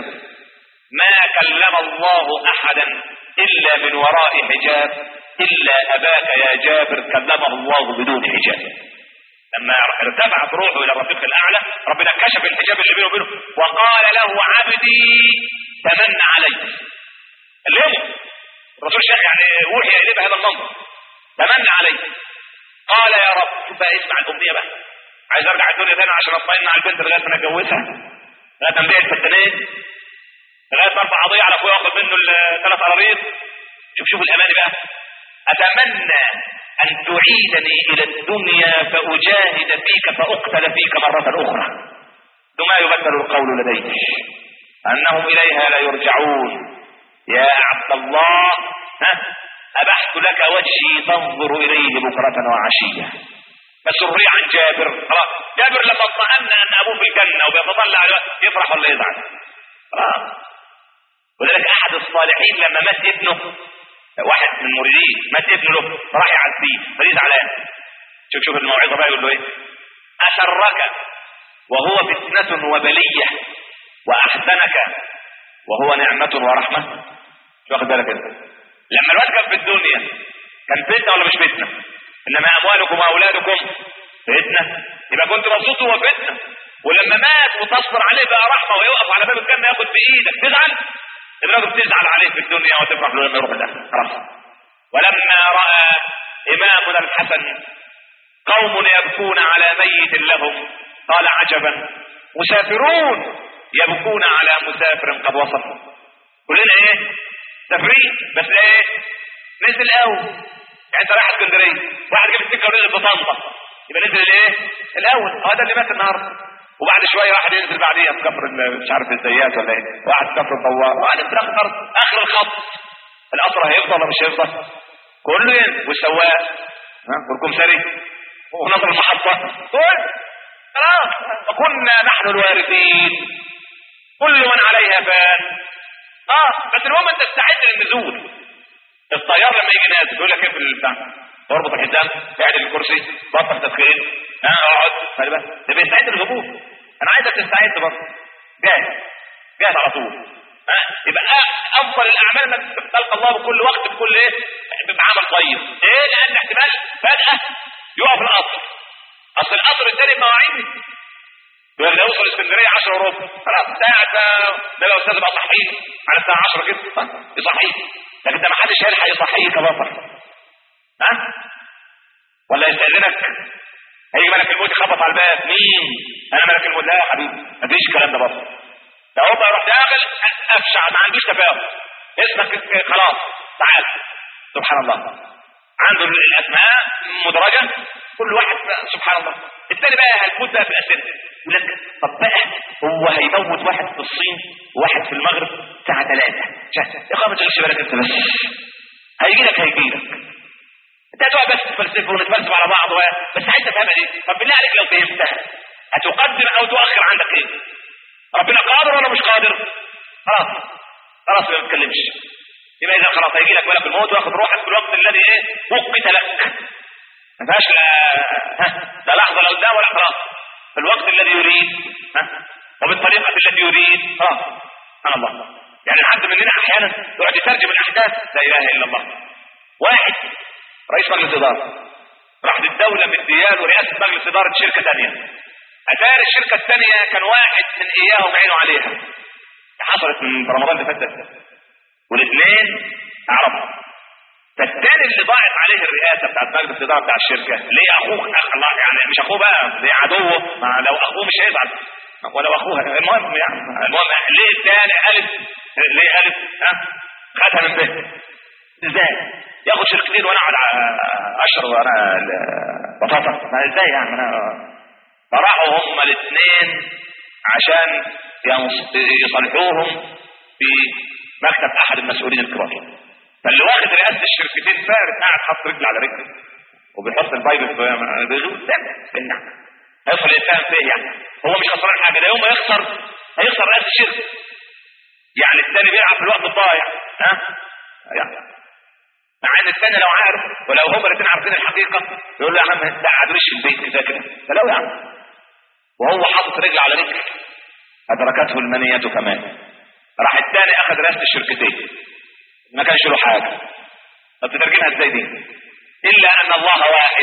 ما كلم الله احدا الا من وراء حجاب الا اباك يا جابر كلمه الله بدون حجاب. لما ارتفعت روحه الى الرفيق الاعلى ربنا كشف الحجاب اللي بينه وبينه وقال له عبدي تمنى علي. اليوم الرسول شيخ يعني وحي اليه بهذا المنظر، تمنى علي. قال يا رب، شوف بقى اسمع الامنيه بقى، عايز ارجع الدنيا تاني عشان اطمئن على البنت لغايه ما اتجوزها، لغايه ما نبيع الفتانين، لغايه ما ارفع قضيه على اخويا واخد منه الثلاث قراريط. شوف الاماني بقى. اتمنى ان تعيدني الى الدنيا فاجاهد فيك فاقتل فيك مرة اخرى ثم يبدل القول لديك انهم اليها لا يرجعون. يا عبد الله ابحت لك وجهي تنظر اليه بكرة وعشية. فسري عن جابر. خلاص جابر لما اطمأن ان ابوه في الجنة وبيتطلع يفرح ولا يزعل؟ ولذلك احد الصالحين لما مات ابنه، واحد من المريدين مات ابنه له فراح يعزيه فليه زعلان. شوف الموعظه بقى يقول له ايه؟ اسرك وهو فتنه وبليه واحزنك وهو نعمه ورحمه. واخد بالك انت؟ لما الواد كان في الدنيا كان فتنه ولا مش فتنه؟ انما اموالكم واولادكم فتنه، يبقى كنت مبسوط هو فتنه. ولما مات وتصبر عليه بقى رحمه ويوقف على باب الجنه ياخد بايدك، تزعل؟ الراجل تزعل عليه في الدنيا وتفرح له لما يروح الاخره خلاص. ولما راى امامنا الحسن قوم يبكون على ميت لهم قال عجبا، مسافرون يبكون على مسافر قد وصل. كلنا ايه؟ تفريق، بس ايه؟ نزل الاول. يعني انت رايح اسكندريه، واحد جاب السكه ونزل بطنطا، يبقى نزل الايه؟ الاول. ده اللي مات النهارده. وبعد شويه واحد ينزل بعديها في كفر مش عارف الزيات ولا ايه، واحد في كفر الدوار، واحد في اخر الخط. القطر هيفضل ولا مش هيفضل؟ كله ينزل، والسواق والكمساري ونصر المحطه كل خلاص. وكنا نحن الوارثين كل من عليها فان. بس المهم انت تستعد للنزول. الطيار لما يجي نازل يقول لك ايه في البتاع؟ اربط الحزام، اعدل الكرسي، بطل تدخين، اقعد، خلي بالك ده بيستعد للهبوط. انا عايزك تستعد برضه، جاهز على طول. يبقى افضل الاعمال انك تلقى الله بكل وقت بكل ايه؟ بعمل طيب. ايه؟ لان احتمال فجاه يقف القطر. اصل القطر الثاني مواعيد يقول لو يوصل اسكندريه 10 وربع خلاص ساعه، ده لو استاذ بقى صحيح على الساعه 10 كده يصحيك، لكن ده ما حدش هيلحق يصحيك يا بطل. ولا يستاذنك هيجي ملك الموت يخبط على الباب، مين؟ انا ملك الموت. لا يا حبيبي مفيش الكلام ده برضه. ده هو يروح داخل افشع، ما عندوش تفاهم، اسمك خلاص تعال. سبحان الله، عنده الاسماء مدرجه كل واحد سبحان الله. الثاني بقى هيفوت بقى في الاسئله يقول لك طب بقى هو هيموت واحد في الصين وواحد في المغرب الساعه 3 يا اخويا ما تشغلش بالك انت، بس هيجي لك انت هتقعد بس تفلسف ونتفلسف على بعض بس عايز تفهمها دي. طب بالله عليك لو فهمتها هتقدم او تؤخر عندك ايه؟ ربنا قادر ولا مش قادر؟ خلاص ما تتكلمش. يبقى اذا خلاص هيجي لك ملك الموت وياخد روحك في الوقت الذي ايه؟ وقت لك. ما فيهاش لا لحظه لا قدام ولا خلاص، في الوقت الذي يريد وبالطريقه التي يريد. سبحان الله. يعني العبد مننا احيانا يقعد يترجم الاحداث، لا اله الا الله. واحد رئيس مجلس اداره راح للدوله مدياله رئاسه مجلس اداره شركه ثانيه، اتاري الشركه الثانيه كان واحد من اياهم عينه عليها، حصلت من رمضان اللي فات، والاثنين اعرفهم. فالثاني اللي ضاعت عليه الرئاسه بتاعت مجلس الاداره بتاع الشركه، ليه اخوه الله يعني مش اخوه بقى، ليه عدوه، لو اخوه مش هيزعل ولو اخوها. المهم ليه الثاني ليه خدها من به ازاي؟ ياخد شركتين وانا اقعد اشرب وانا بطاطا، ما ازاي يعني؟ فراحوا هم الاثنين عشان يصلحوهم في مكتب احد المسؤولين الكبار. فاللي واخد رئاسه الشركتين فارس قاعد حاطط رجل على رجل وبيحط البايبل بالنعم. هيوصل الانسان فيه يعني هو مش خسران حاجه، ده يوم ما هيخسر رئاسه الشركه. يعني الثاني بيلعب في الوقت الضايع يعني. مع ان الثاني لو عارف ولو هم الاثنين عارفين الحقيقه يقول له يا عم انت قعدوش في البيت كده كده، فلو يا عم وهو حاطط رجل على رجل ادركته المنيه كمان. راح الثاني اخذ رئاسه الشركتين ما كانش له حاجه. طب تترجمها ازاي دي؟ الا ان الله واحد.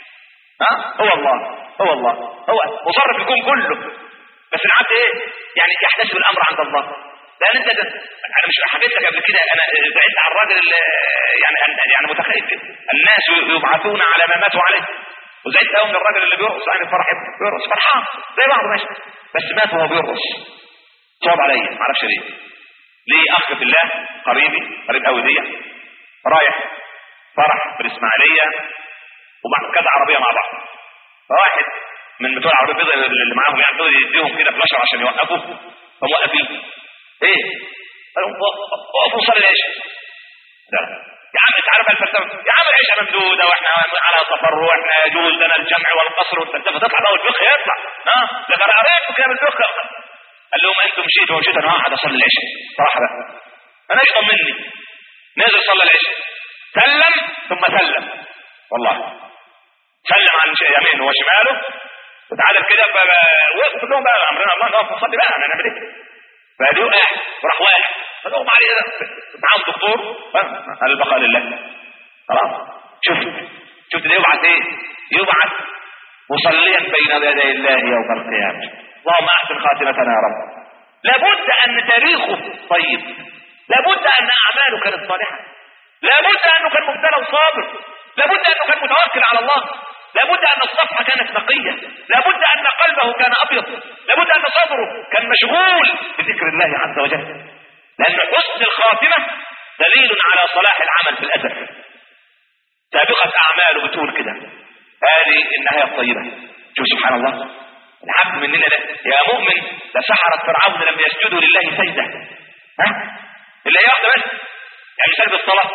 هو الله هو مصرف الكون كله، بس العبد ايه؟ يعني يحتسب الامر عند الله. لان انت انا مش حكيت لك قبل كده، انا زعلت على الراجل يعني متخيل الناس يبعثون على ما ماتوا عليه، وزعلت قوي من الراجل اللي بيرقص عن الفرح، بيرقص فرحان زي بعض ماشي، بس مات وهو بيرقص. صعب عليا ما اعرفش ليه اخ في الله قريب قوي دي رايح فرح في الاسماعيليه ومع كذا عربيه مع بعض، فواحد من بتوع العربيه اللي معاهم يعني يديهم كده فلاشر عشان يوقفوا، فموقفين ايه؟ قالوا وقفوا صلي العشاء. يا عم انت عارف الفلسفه، يا عم العشاء ممدوده واحنا على سفر واحنا يجوز لنا الجمع والقصر والفلسفه تطلع بقى والفقه يطلع. ده انا قريت كلام الفقه. قال لهم انتم مشيتوا ومشيت انا واحد اصلي العشاء صراحه بقى انا ايش طمني. نزل صلى العشاء سلم ثم سلم، والله سلم عن يمينه وشماله وتعادل كده وقفوا كلهم بقى امرنا الله نقف نصلي بقى هنعمل ايه؟ فقالوا وراح واقف فنغمى عليه معاهم دكتور، البقاء لله. خلاص شفت ده يبعث ايه؟ يبعث مصليا بين يدي الله يوم القيامة. اللهم احسن خاتمتنا يا رب. لابد ان تاريخه طيب، لابد ان اعماله كانت صالحة، لابد انه كان مبتلى وصابر، لابد انه كان متوكل على الله، لابد ان الصفحة كانت نقية، لابد ان قلبه كان ابيض، لابد ان صدره كان مشغول بذكر الله عز وجل. لان حسن الخاتمة دليل على صلاح العمل في الاسف. سابقة اعماله بتقول كده، هذه النهاية الطيبة. شوف سبحان الله، العبد مننا ده يا مؤمن لسحرة فرعون لم يسجدوا لله سجدة. اللي هي واحدة بس، يعني سجد الصلاة،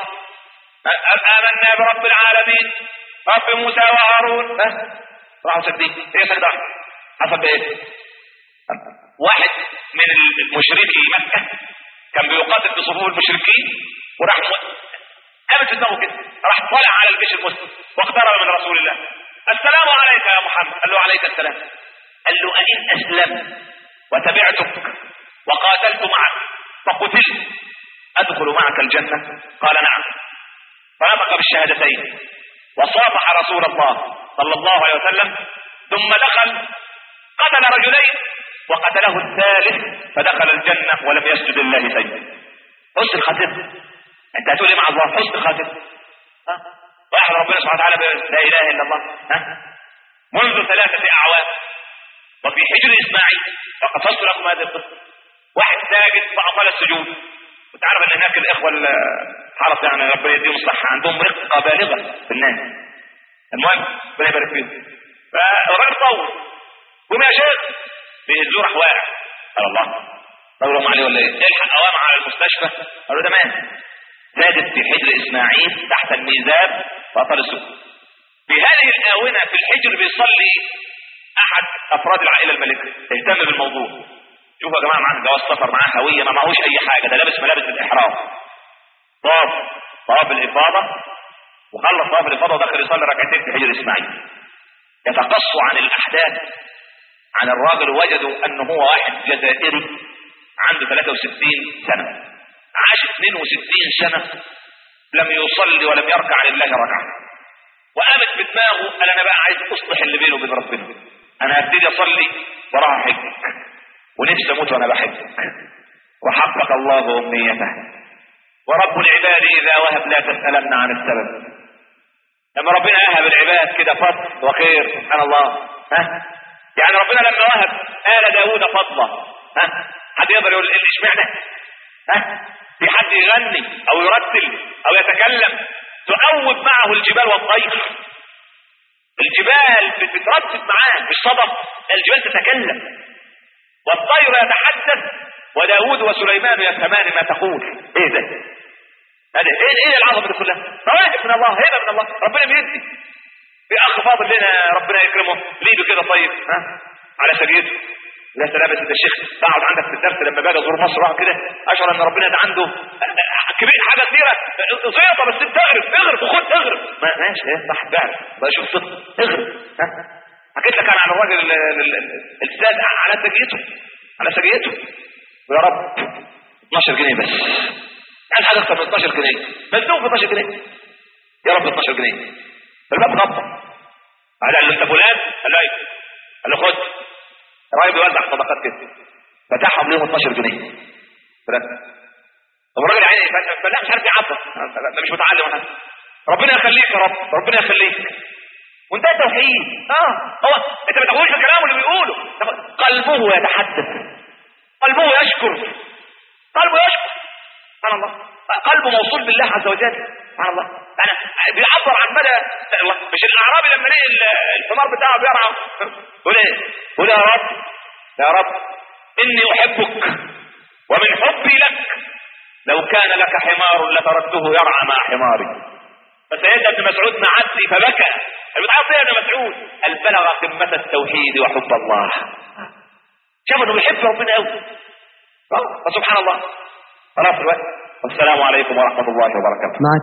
آمنا برب العالمين رب موسى وهارون، راحوا سجدين. هي سجدة واحدة حسب ايه؟ واحد من المشركي مكة كان بيقاتل بصفوف المشركين، وراح قامت في دماغه كده، راح طالع على الجيش المسلم واقترب من رسول الله. السلام عليك يا محمد. قال له عليك السلام. قال له أئن أسلمت وتبعتك وقاتلت معك فقتلت أدخل معك الجنة؟ قال نعم. فنطق بالشهادتين وصافح رسول الله صلى الله عليه وسلم، ثم دخل قتل رجلين وقتله الثالث فدخل الجنة ولم يسجد الله سجدة. حسن الخاتمة. انت هتقول ايه مع الله؟ حسن الخاتمة. واحد ربنا سبحانه وتعالى لا اله الا الله منذ 3 أعوام وفي حجر اسماعيل، وقد فصلت لكم هذه القصه. واحد ساجد فاطال السجود، وانت عارف ان هناك الاخوه الحرس يعني ربنا يديهم الصحه عندهم رقه بالغه في الناس. المهم ربنا يبارك فيهم. فالراجل طول، قوم يا شيخ، بيهزوه راح واقع. قال الله طولهم عليه ولا ايه؟ الحق قوام على المستشفى. قالوا ده مات، ساجد في حجر اسماعيل تحت الميزاب فاطال السجود. في هذه الاونه في الحجر بيصلي احد افراد العائله الملكه، اهتم بالموضوع. شوفوا يا جماعه، معاه جواز سفر، معاه هويه، ما معهوش اي حاجه، ده لابس ملابس الاحرام. طاف الافاضه وخلص طواف الافاضه ودخل يصلي ركعتين في حجر اسماعيل. يتقصوا عن الاحداث عن الراجل، وجدوا انه هو واحد جزائري عنده 63 سنه، عاش 62 سنه لم يصلي ولم يركع لله ركعه. وقامت بدماغه قال انا بقى عايز اصلح اللي بينه وبين ربنا، انا هبتدي اصلي وراها حجك، ونفسي اموت وانا بحبك. وحقق الله امنيته. ورب العباد اذا وهب لا تسالن عن السبب. لما ربنا يهب العباد كده فضل وخير سبحان الله. يعني ربنا لما وهب آل داوود فضله، حد يقدر يقول اشمعنى؟ في حد يغني او يرتل او يتكلم تؤوب معه الجبال والطير. الجبال بتتردد معاه مش صدف، الجبال تتكلم والطير يتحدث، وداود وسليمان يفهمان ما تقول. ايه ده؟ هذا ايه العظمه دي كلها؟ مواهب من الله، هبه من الله، ربنا بيدي. في اخ فاضل لنا ربنا يكرمه ليده كده طيب على سجيته. لا سلام يا سيدي الشيخ، بقعد عندك في الدرس لما باجي ازور مصر واحد كده اشعر ان ربنا ده عنده كبير حاجه كبيره زيطه، بس انت اغرب وخد اغرب. ماشي ايه صح فعلا بقى، شوف صدق اغرب. حكيت لك انا عن الراجل الساد على سجيته ويا رب 12 جنيه بس، عايز حاجه اكتر من 12 جنيه، مزنوق ب 12 جنيه يا رب 12 جنيه. الباب غطى، قال له انت فلان؟ قال له ايوه. قال له خد. الراجل بيوزع صدقات كده، فتحهم ليهم 12 جنيه. طب الراجل عيني فلا مش عارف يعبر، ده مش متعلم ولا. ربنا يخليك يا رب، ربنا يخليك. وانت توحيد. هو انت ما تقولش الكلام اللي بيقوله، قلبه يتحدث، قلبه يشكر سبحان الله. قلبه موصول بالله عز وجل سبحان الله. يعني بيعبر عن مدى الله. مش الاعرابي لما لقي الحمار بتاعه بيرعى يقول يا رب اني احبك ومن حبي لك لو كان لك حمار لتركته يرعى مع حماري. فسيدنا ابن مسعود معدي فبكى. المتعاطي يا ابن مسعود قال بلغ قمة التوحيد وحب الله. شاف انه بيحب ربنا قوي. فسبحان الله. خلاص الوقت. والسلام عليكم ورحمة الله وبركاته.